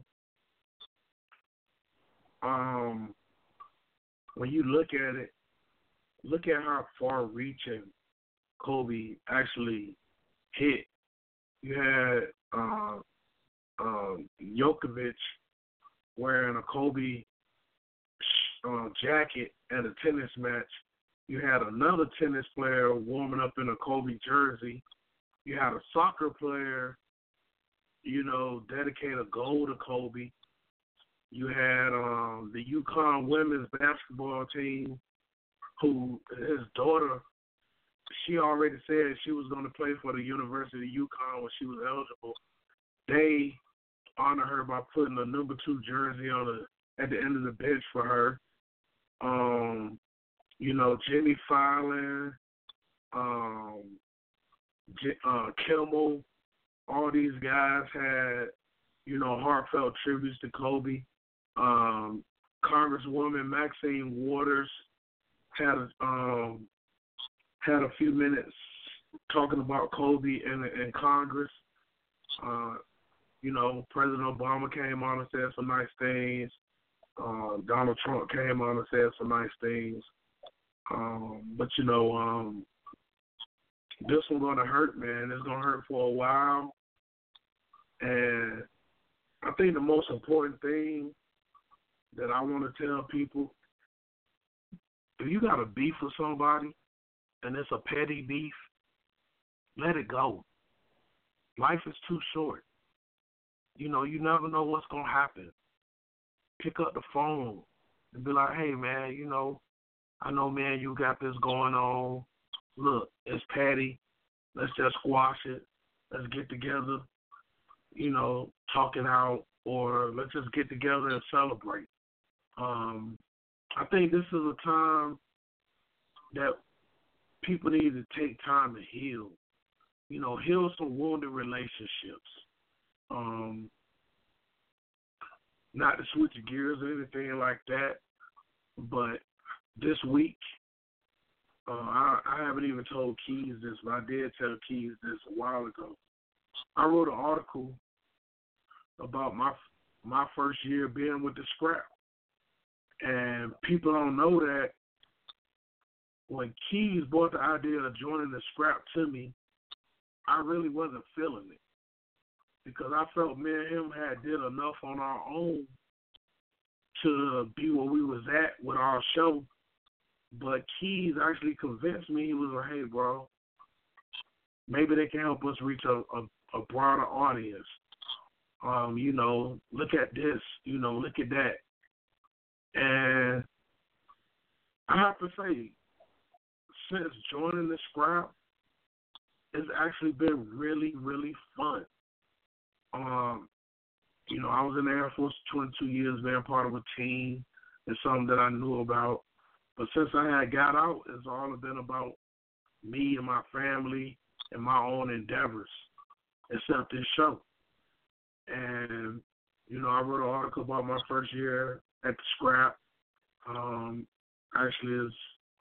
when you look at it, look at how far-reaching Kobe actually hit. You had Djokovic wearing a Kobe jacket at a tennis match. You had another tennis player warming up in a Kobe jersey. You had a soccer player dedicate a goal to Kobe. You had the UConn women's basketball team, who his daughter, she already said she was going to play for the University of UConn when she was eligible. They honor her by putting a number 2 jersey at the end of the bench for her. Jimmy Fallon, Kimmel, all these guys had, heartfelt tributes to Kobe. Congresswoman Maxine Waters had a few minutes talking about Kobe in Congress. President Obama came on and said some nice things. Donald Trump came on and said some nice things. But this one's going to hurt, man. It's going to hurt for a while. And I think the most important thing that I want to tell people, if you got a beef with somebody and it's a petty beef, let it go. Life is too short. You never know what's going to happen. Pick up the phone and be like, hey, man, I know, man, you got this going on. Look, it's petty. Let's just squash it. Let's get together, talk it out, or let's just get together and celebrate. I think this is a time that people need to take time to heal. Heal some wounded relationships. Not to switch gears or anything like that, but this week, I haven't even told Keys this, but I did tell Keys this a while ago. I wrote an article about my first year being with the Scrap. And people don't know that when Keys brought the idea of joining the Scrap to me, I really wasn't feeling it. Because I felt me and him had did enough on our own to be where we was at with our show. But Keys actually convinced me. He was like, hey, bro, maybe they can help us reach a broader audience. Look at this, look at that. And I have to say, since joining the scrap, it's actually been really, really fun. I was in the Air Force 22 years, being part of a team. It's something that I knew about. But since I had got out, it's all been about me and my family and my own endeavors, except this show. And, I wrote an article about my first year at the scrap. Actually,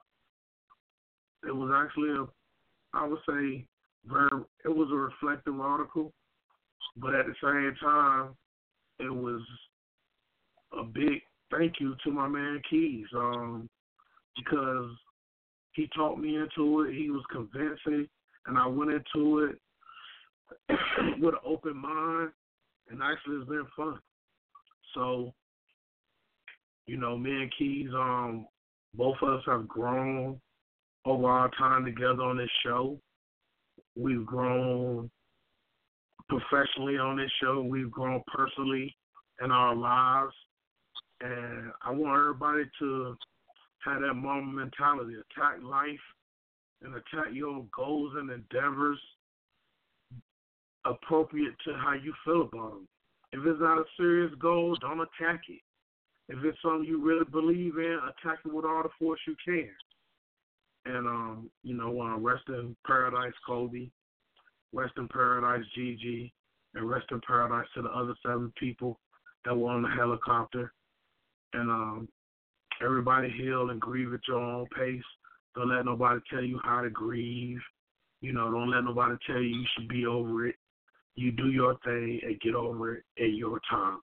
it was actually I would say, it was a reflective article, but at the same time, it was a big thank you to my man Keys, because he talked me into it. He was convincing, and I went into it with an open mind, and actually it's been fun. So, me and Keys, both of us have grown over our time together on this show. We've grown professionally on this show. We've grown personally in our lives. And I want everybody to have that moment mentality. Attack life and attack your goals and endeavors appropriate to how you feel about them. If it's not a serious goal, don't attack it. If it's something you really believe in, attack it with all the force you can. And, rest in paradise, Kobe. Rest in paradise, Gigi. And rest in paradise to the other 7 people that were on the helicopter. And everybody heal and grieve at your own pace. Don't let nobody tell you how to grieve. Don't let nobody tell you should be over it. You do your thing and get over it at your time.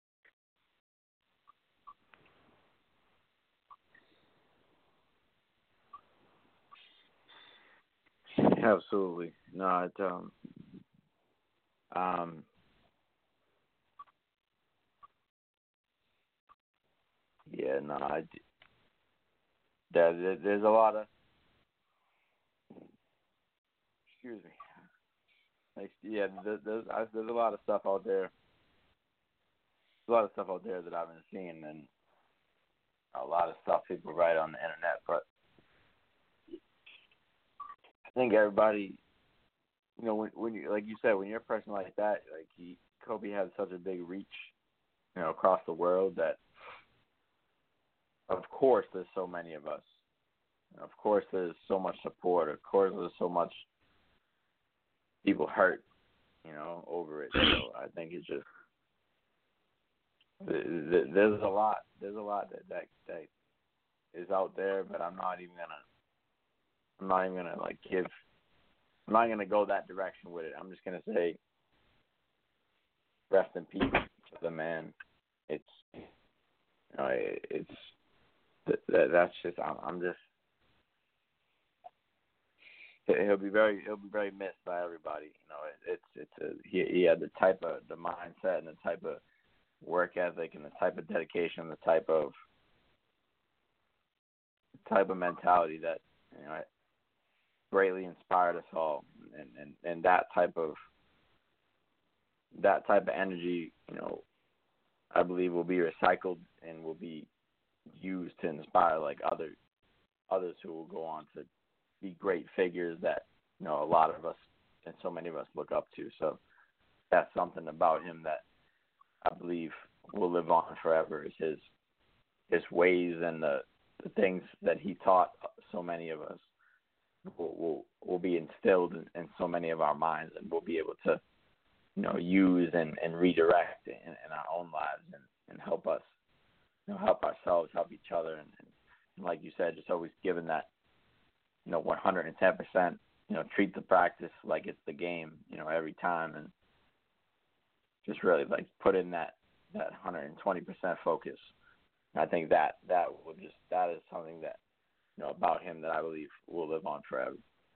Absolutely. No, there's a lot of, excuse me. There's a lot of stuff out there. There's a lot of stuff out there that I've been seeing, and a lot of stuff people write on the internet. But I think everybody, when you, like you said, when you're a person like that, Kobe had such a big reach, across the world that, of course, there's so many of us. Of course, there's so much support. Of course, there's so much people hurt, over it. So I think it's just there's a lot that is out there, but I'm not even gonna go that direction with it. I'm just gonna say, rest in peace to the man. That's just I'm just. He'll be very missed by everybody. He had the mindset and the type of work ethic and the type of dedication, the type of mentality that greatly inspired us all, and that type of energy, I believe will be recycled and will be used to inspire others who will go on to be great figures that a lot of us and so many of us look up to. So that's something about him that I believe will live on forever, is his ways and the things that he taught so many of us will be instilled in so many of our minds, and we'll be able to use and redirect in our own lives and help us, help ourselves, help each other, and like you said, just always giving that 110%, treat the practice like it's the game, every time, and just really put in that 120% focus. And I think that is something that, about him that I believe will live on forever.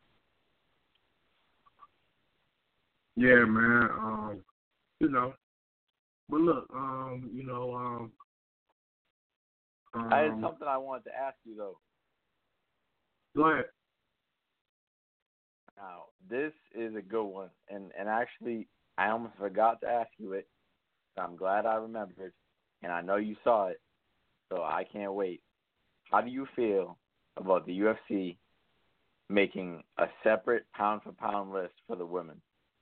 Yeah, man. But look, I had something I wanted to ask you though. Go ahead. Now, this is a good one, and actually, I almost forgot to ask you it, so I'm glad I remembered, and I know you saw it, So I can't wait. How do you feel about the UFC making a separate pound for pound list for the women?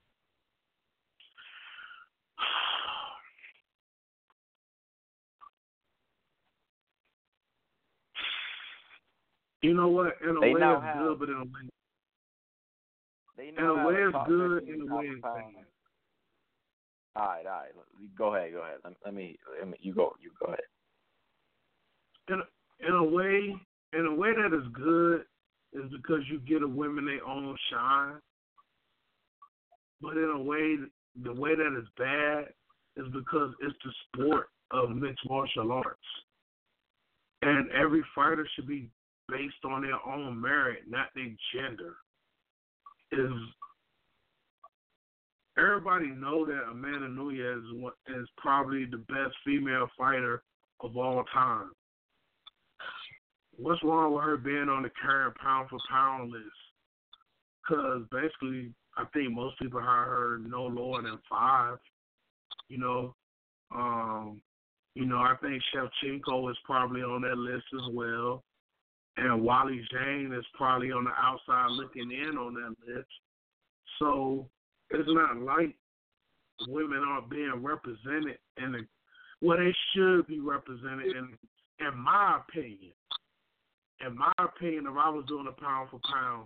You know what? In a They way, now it's have- good, but in a way, They in now a have way, it's top good. 15 In a pound way, for it's pound. bad. All right. Go ahead. Let me. You go ahead. In a way that is good is because you get the women their own shine. But in a way, the way that is bad is because it's the sport of mixed martial arts, and every fighter should be based on their own merit, not their gender. Is everybody know that Amanda Nunes is probably the best female fighter of all time? What's wrong with her being on the current pound for pound list? Because basically, I think most people have her no lower than 5. I think Shevchenko is probably on that list as well, and Wally Jane is probably on the outside looking in on that list. So it's not like women aren't being represented they should be represented in my opinion. In my opinion, if I was doing a pound for pound,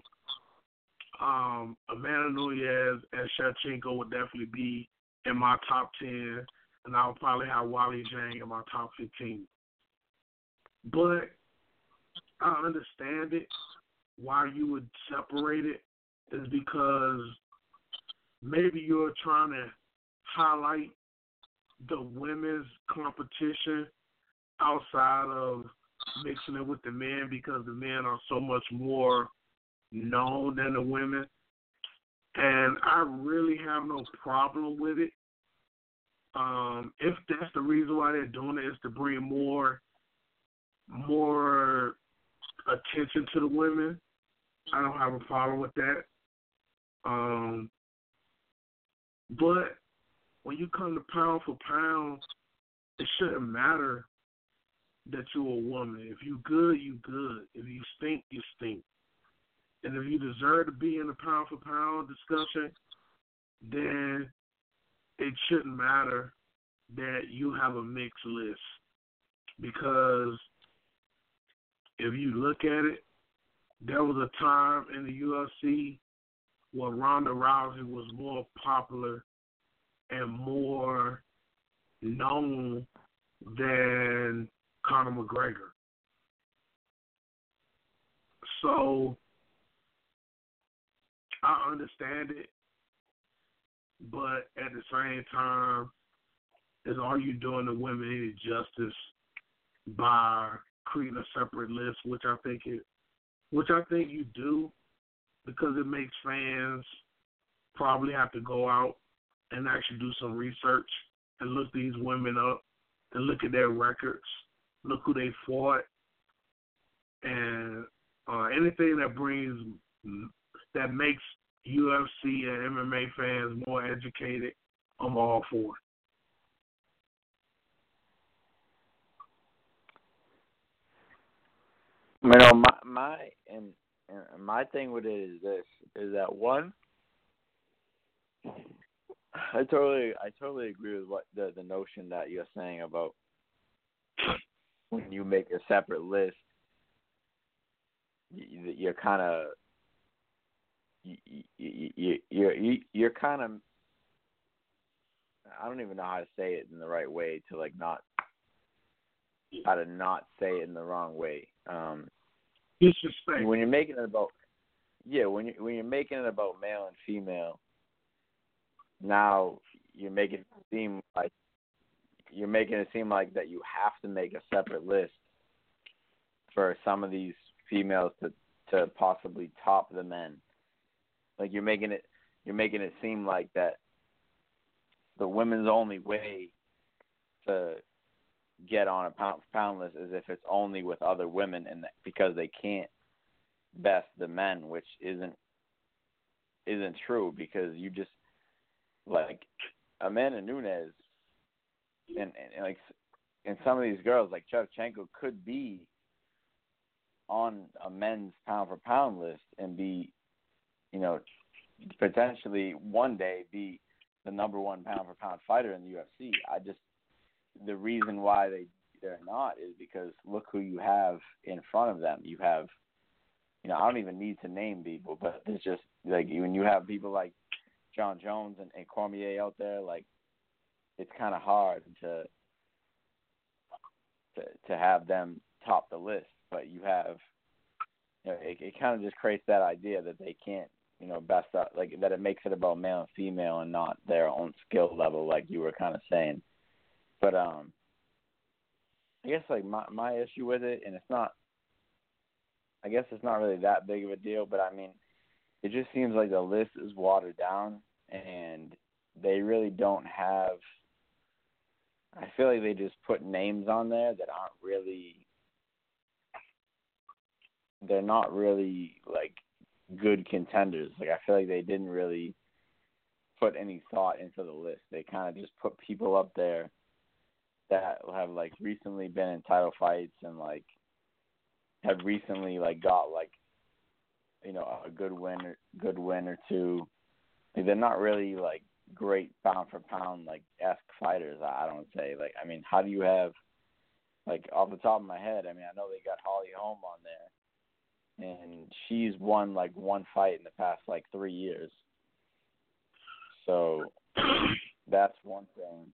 Amanda Nunes and Shevchenko would definitely be in my top 10, and I would probably have Wally Jang in my top 15. But I understand it. Why you would separate it is because maybe you're trying to highlight the women's competition outside of mixing it with the men, because the men are so much more known than the women. And I really have no problem with it. If that's the reason why they're doing it, is to bring more attention to the women, I don't have a problem with that. But when you come to pound for pound, it shouldn't matter that you're a woman. If you good, you good. If you stink, you stink. And if you deserve to be in the pound for pound discussion, then it shouldn't matter that you have a mixed list. Because if you look at it, there was a time in the UFC where Ronda Rousey was more popular and more known than Conor McGregor. So I understand it, but at the same time, are you doing the women any justice by creating a separate list, which I think you do, because it makes fans probably have to go out and actually do some research and look these women up and look at their records, look who they fought, and anything that makes UFC and MMA fans more educated, I'm all for it. My thing with it is this: is that one, I totally agree with what the notion that you're saying about when you make a separate list, you're kind of you're kind of, I don't even know how to say it in the right way to not say it in the wrong way. Disrespect. When you're making it about when you're making it about male and female, now you're making it seem like that you have to make a separate list for some of these females to possibly top the men. Like you're making it seem like that the women's only way to get on a pound list is if it's only with other women, and because they can't best the men, which isn't true, because you just, like, Amanda Nunes and like and some of these girls like Shevchenko could be on a men's pound for pound list and be, potentially one day be the number one pound for pound fighter in the UFC. The reason why they're not is because look who you have in front of them. You have, I don't even need to name people, but it's just like when you have people like John Jones and Cormier out there, like it's kind of hard to have them top the list. But you have, it kind of just creates that idea that they can't, best up, like that it makes it about male and female and not their own skill level, like you were kind of saying. But I guess like my issue with it, and I guess it's not really that big of a deal, but I mean, it just seems like the list is watered down, and they really don't have. I feel like they just put names on there that aren't really. They're not really like good contenders. Like I feel like they didn't really put any thought into the list. They kind of just put people up there that have like recently been in title fights and like have recently like got like a good win or two. Like, they're not really like great pound for pound like esque fighters. I don't say. Like I mean, how do you have like off the top of my head? I mean, I know they got Holly Holm on there, and she's won like one fight in the past like 3 years. So that's one thing.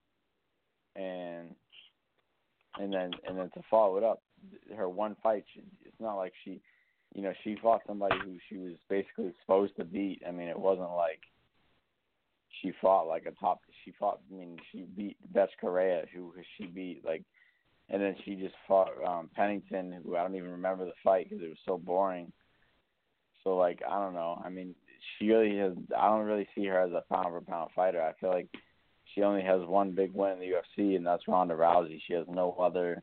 And then to follow it up, her one fight, it's not like she fought somebody who she was basically supposed to beat. I mean, it wasn't like she fought like she beat Betch Correa, who she beat, like, and then she just fought Pennington, who I don't even remember the fight because it was so boring. So, like, I don't know. I mean, I don't really see her as a pound-for-pound fighter. I feel like she only has one big win in the UFC, and that's Ronda Rousey. She has no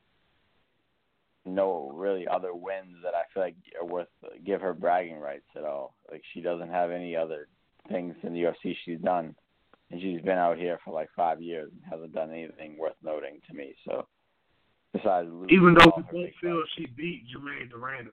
really other wins that I feel like are worth give her bragging rights at all. Like, she doesn't have any other things in the UFC she's done, and she's been out here for like 5 years and hasn't done anything worth noting to me. So, besides losing, even though we both feel she beat Jermaine Durand.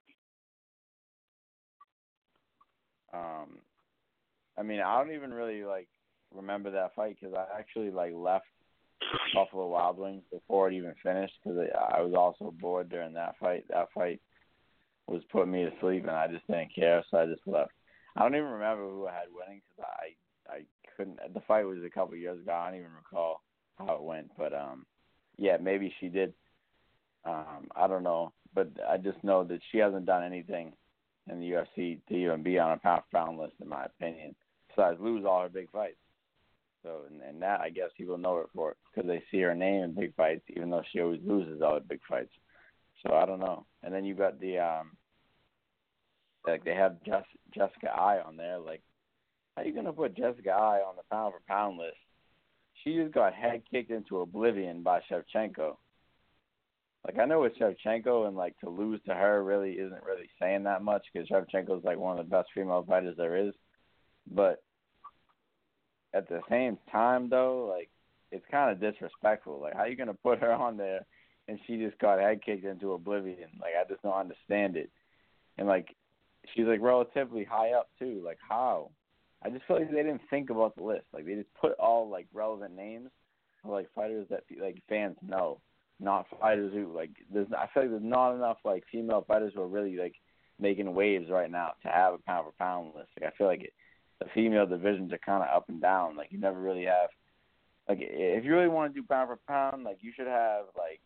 I mean, I don't even really like remember that fight because I actually like left Buffalo Wild Wings before it even finished because I was also bored during that fight. That fight was putting me to sleep and I just didn't care, so I just left. I don't even remember who I had winning because I couldn't. The fight was a couple years ago. I don't even recall how it went, but yeah, maybe she did. I don't know, but I just know that she hasn't done anything in the UFC to even be on a pound-for-pound list, in my opinion, besides lose all her big fights. So, and that, I guess, people know her for because they see her name in big fights, even though she always loses all the big fights. So, I don't know. And then you got the, like, they have Jessica Eye on there. Like, how are you going to put Jessica Eye on the pound-for-pound list? She just got head-kicked into oblivion by Shevchenko. Like, I know it's Shevchenko, and, like, to lose to her really isn't really saying that much because Shevchenko's, like, one of the best female fighters there is. But at the same time, though, like, it's kind of disrespectful. Like, how are you going to put her on there and she just got head-kicked into oblivion? Like, I just don't understand it. And, like, she's, like, relatively high up, too. Like, how? I just feel like they didn't think about the list. Like, they just put all, like, relevant names of, like, fighters that, like, fans know. Not fighters who, like, I feel like there's not enough, like, female fighters who are really, like, making waves right now to have a pound-for-pound list. Like, I feel like the female divisions are kind of up and down. Like, you never really have, like, if you really want to do pound-for-pound, like, you should have, like,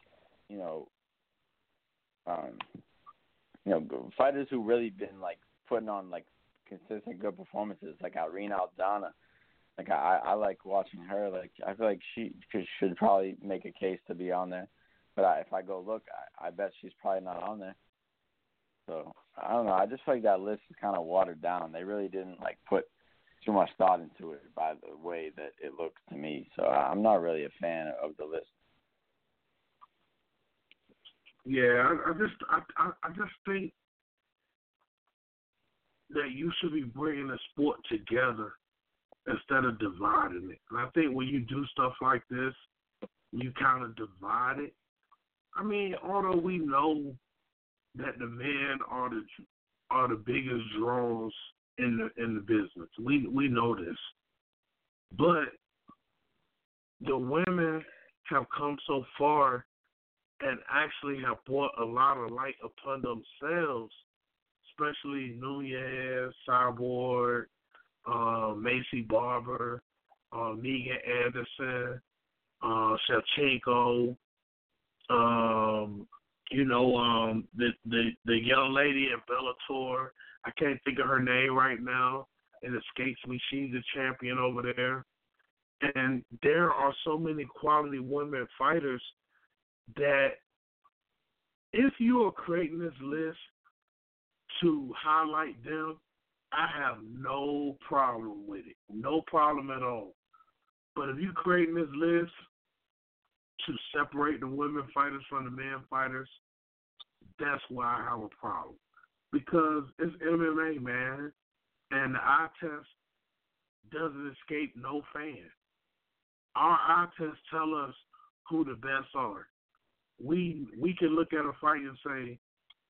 fighters who really been, like, putting on, like, consistent good performances, like Irene Aldana. Like, I like watching her. Like, I feel like she should probably make a case to be on there. But if I go look, I bet she's probably not on there. So, I don't know. I just feel like that list is kind of watered down. They really didn't, like, put too much thought into it by the way that it looks to me. So, I'm not really a fan of the list. Yeah, I just think that you should be bringing the sport together instead of dividing it. And I think when you do stuff like this, you kind of divide it. I mean, although we know that the men are the biggest draws in the business, we know this, but the women have come so far and actually have brought a lot of light upon themselves, especially Nunez, Cyborg, Macy Barber, Megan Anderson, Shevchenko, the young lady in Bellator. I can't think of her name right now. It escapes me. She's the champion over there. And there are so many quality women fighters that if you are creating this list to highlight them, I have no problem with it. No problem at all. But if you're creating this list to separate the women fighters from the men fighters, that's why I have a problem. Because it's MMA, man, and the eye test doesn't escape no fan. Our eye tests tell us who the best are. We can look at a fight and say,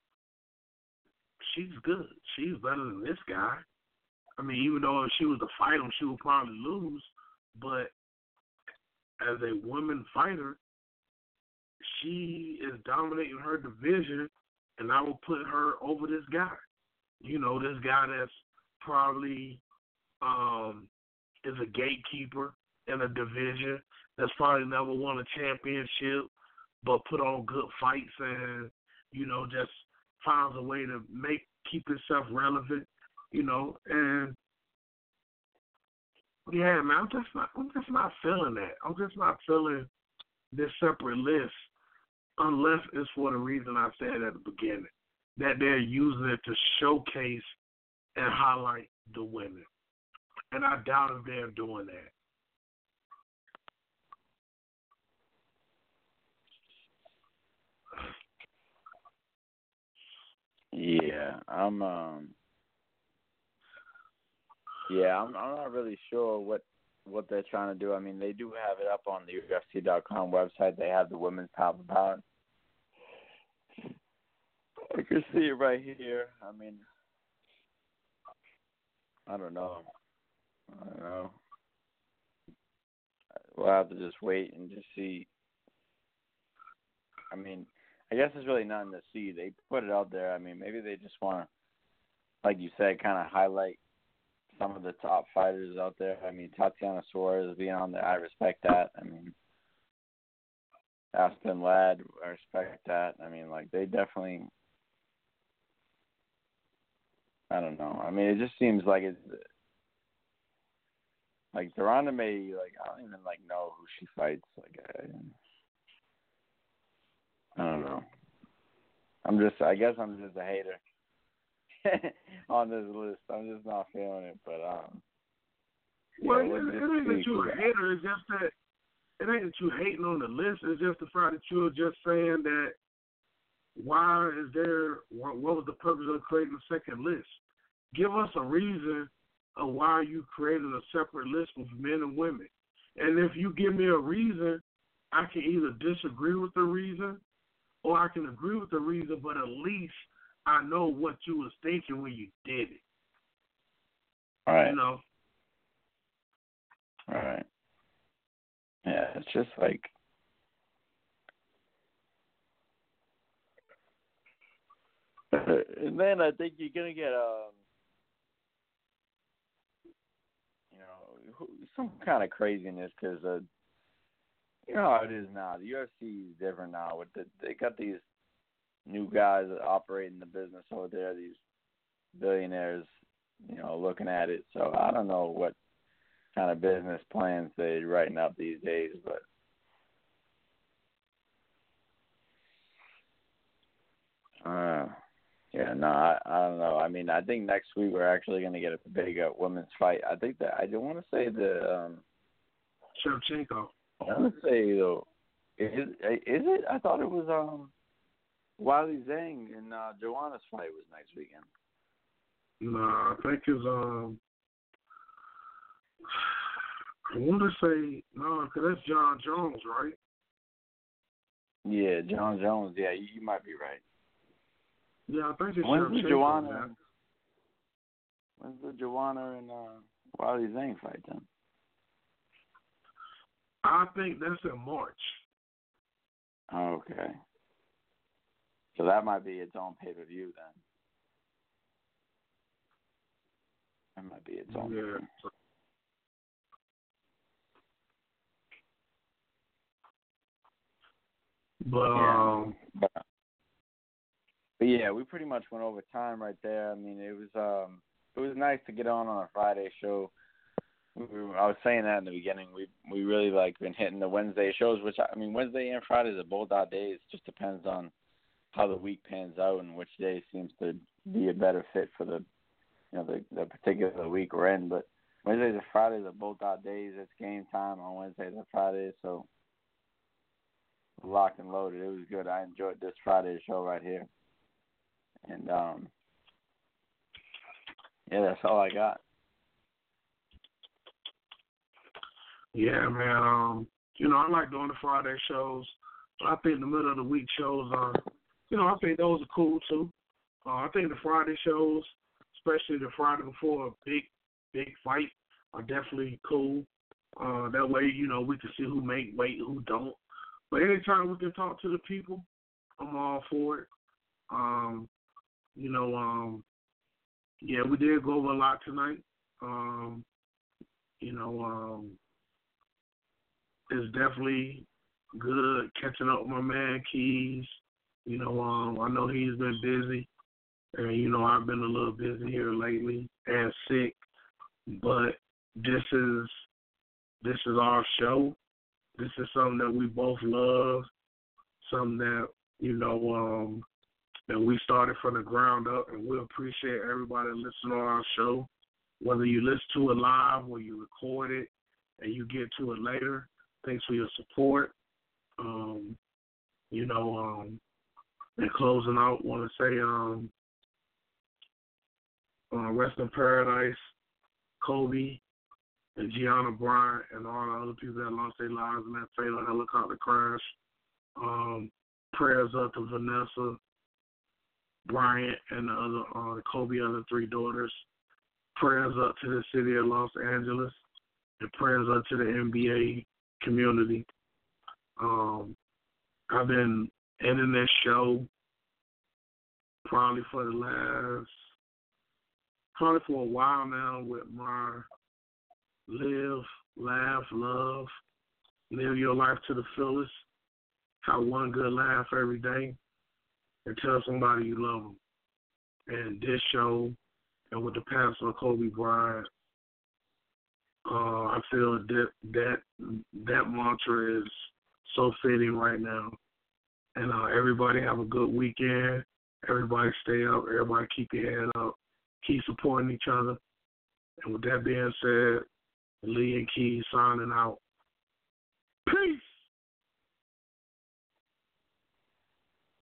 she's good. She's better than this guy. I mean, even though if she was to fight him, she would probably lose. But as a woman fighter, she is dominating her division, and I will put her over this guy. This guy that's probably is a gatekeeper in a division that's probably never won a championship, but put on good fights and, just finds a way to keep himself relevant, and yeah, man, I'm just not feeling that. I'm just not feeling this separate list unless it's for the reason I said at the beginning, that they're using it to showcase and highlight the women. And I doubt if they're doing that. Yeah, I'm not really sure what they're trying to do. I mean, they do have it up on the UFC.com website. They have the women's top power. I can see it right here. I mean, I don't know. We'll have to just wait and just see. I mean, I guess there's really nothing to see. They put it out there. I mean, maybe they just want to, like you said, kind of highlight some of the top fighters out there. I mean, Tatiana Suarez being on there, I respect that. I mean, Aspen Ladd, I respect that. I mean, like, they definitely, I don't know. I mean, it just seems like it's, like, Deronda May, like, I don't even, like, know who she fights. Like, I don't know. I guess I'm just a hater on this list. I'm just not feeling it, but well, it ain't that you're a hater. It's just that it ain't that you're hating on the list. It's just the fact that you're just saying that what was the purpose of creating a second list? Give us a reason of why you created a separate list with men and women. And if you give me a reason, I can either disagree with the reason or I can agree with the reason, but at least I know what you was thinking when you did it. All right. All right. Yeah, it's just like, and then I think you're gonna get some kind of craziness because you know how it is now. The UFC is different now. They got these new guys that operate in the business over there. These billionaires, looking at it. So I don't know what kind of business plans they're writing up these days, but I don't know. I mean, I think next week we're actually going to get a big women's fight. I think that I don't want to say the Shevchenko. I want to say though, is it? I thought it was Wiley Zhang and Joanna's fight was next weekend. No, I think it's I want to say no, because that's John Jones, right? Yeah, John Jones. Yeah, you might be right. Yeah, I think it's When's the Joanna? man. When's the Joanna and Wiley Zane fight then? I think that's in March. Okay. So that might be its own pay-per-view then. That might be its own. Yeah. But yeah, we pretty much went over time right there. I mean, it was nice to get on a Friday show. I was saying that in the beginning. We really been hitting the Wednesday shows, which I mean Wednesday and Fridays are both our days. It just depends on how the week pans out and which day seems to be a better fit for the the particular week we're in. But Wednesdays and Fridays are both our days. It's game time on Wednesdays and Fridays, so locked and loaded. It was good. I enjoyed this Friday show right here. And yeah, that's all I got. Yeah, man. I like doing the Friday shows. I think the middle of the week shows are, I think those are cool too. I think the Friday shows, especially the Friday before a big fight, are definitely cool. That way, we can see who make weight, who don't. But anytime we can talk to the people, I'm all for it. Yeah, we did go over a lot tonight. It's definitely good catching up with my man Keys. I know he's been busy, and I've been a little busy here lately and sick. But this is our show. This is something that we both love. Something that that we started from the ground up, and we appreciate everybody listening to our show. Whether you listen to it live or you record it and you get to it later, thanks for your support. In closing out, want to say rest in paradise, Kobe and Gianna Bryant and all the other people that lost their lives in that fatal helicopter crash. Prayers up to Vanessa Bryant and the Kobe other three daughters. Prayers up to the city of Los Angeles, and prayers up to the NBA community. I've been ending this show probably for a while now with my live, laugh, love, live your life to the fullest, have one good laugh every day, and tell somebody you love them. And this show, and with the passing of Kobe Bryant, I feel that mantra is so fitting right now. And everybody have a good weekend. Everybody stay up. Everybody keep your head up. Keep supporting each other. And with that being said, Lee and Key signing out. Peace.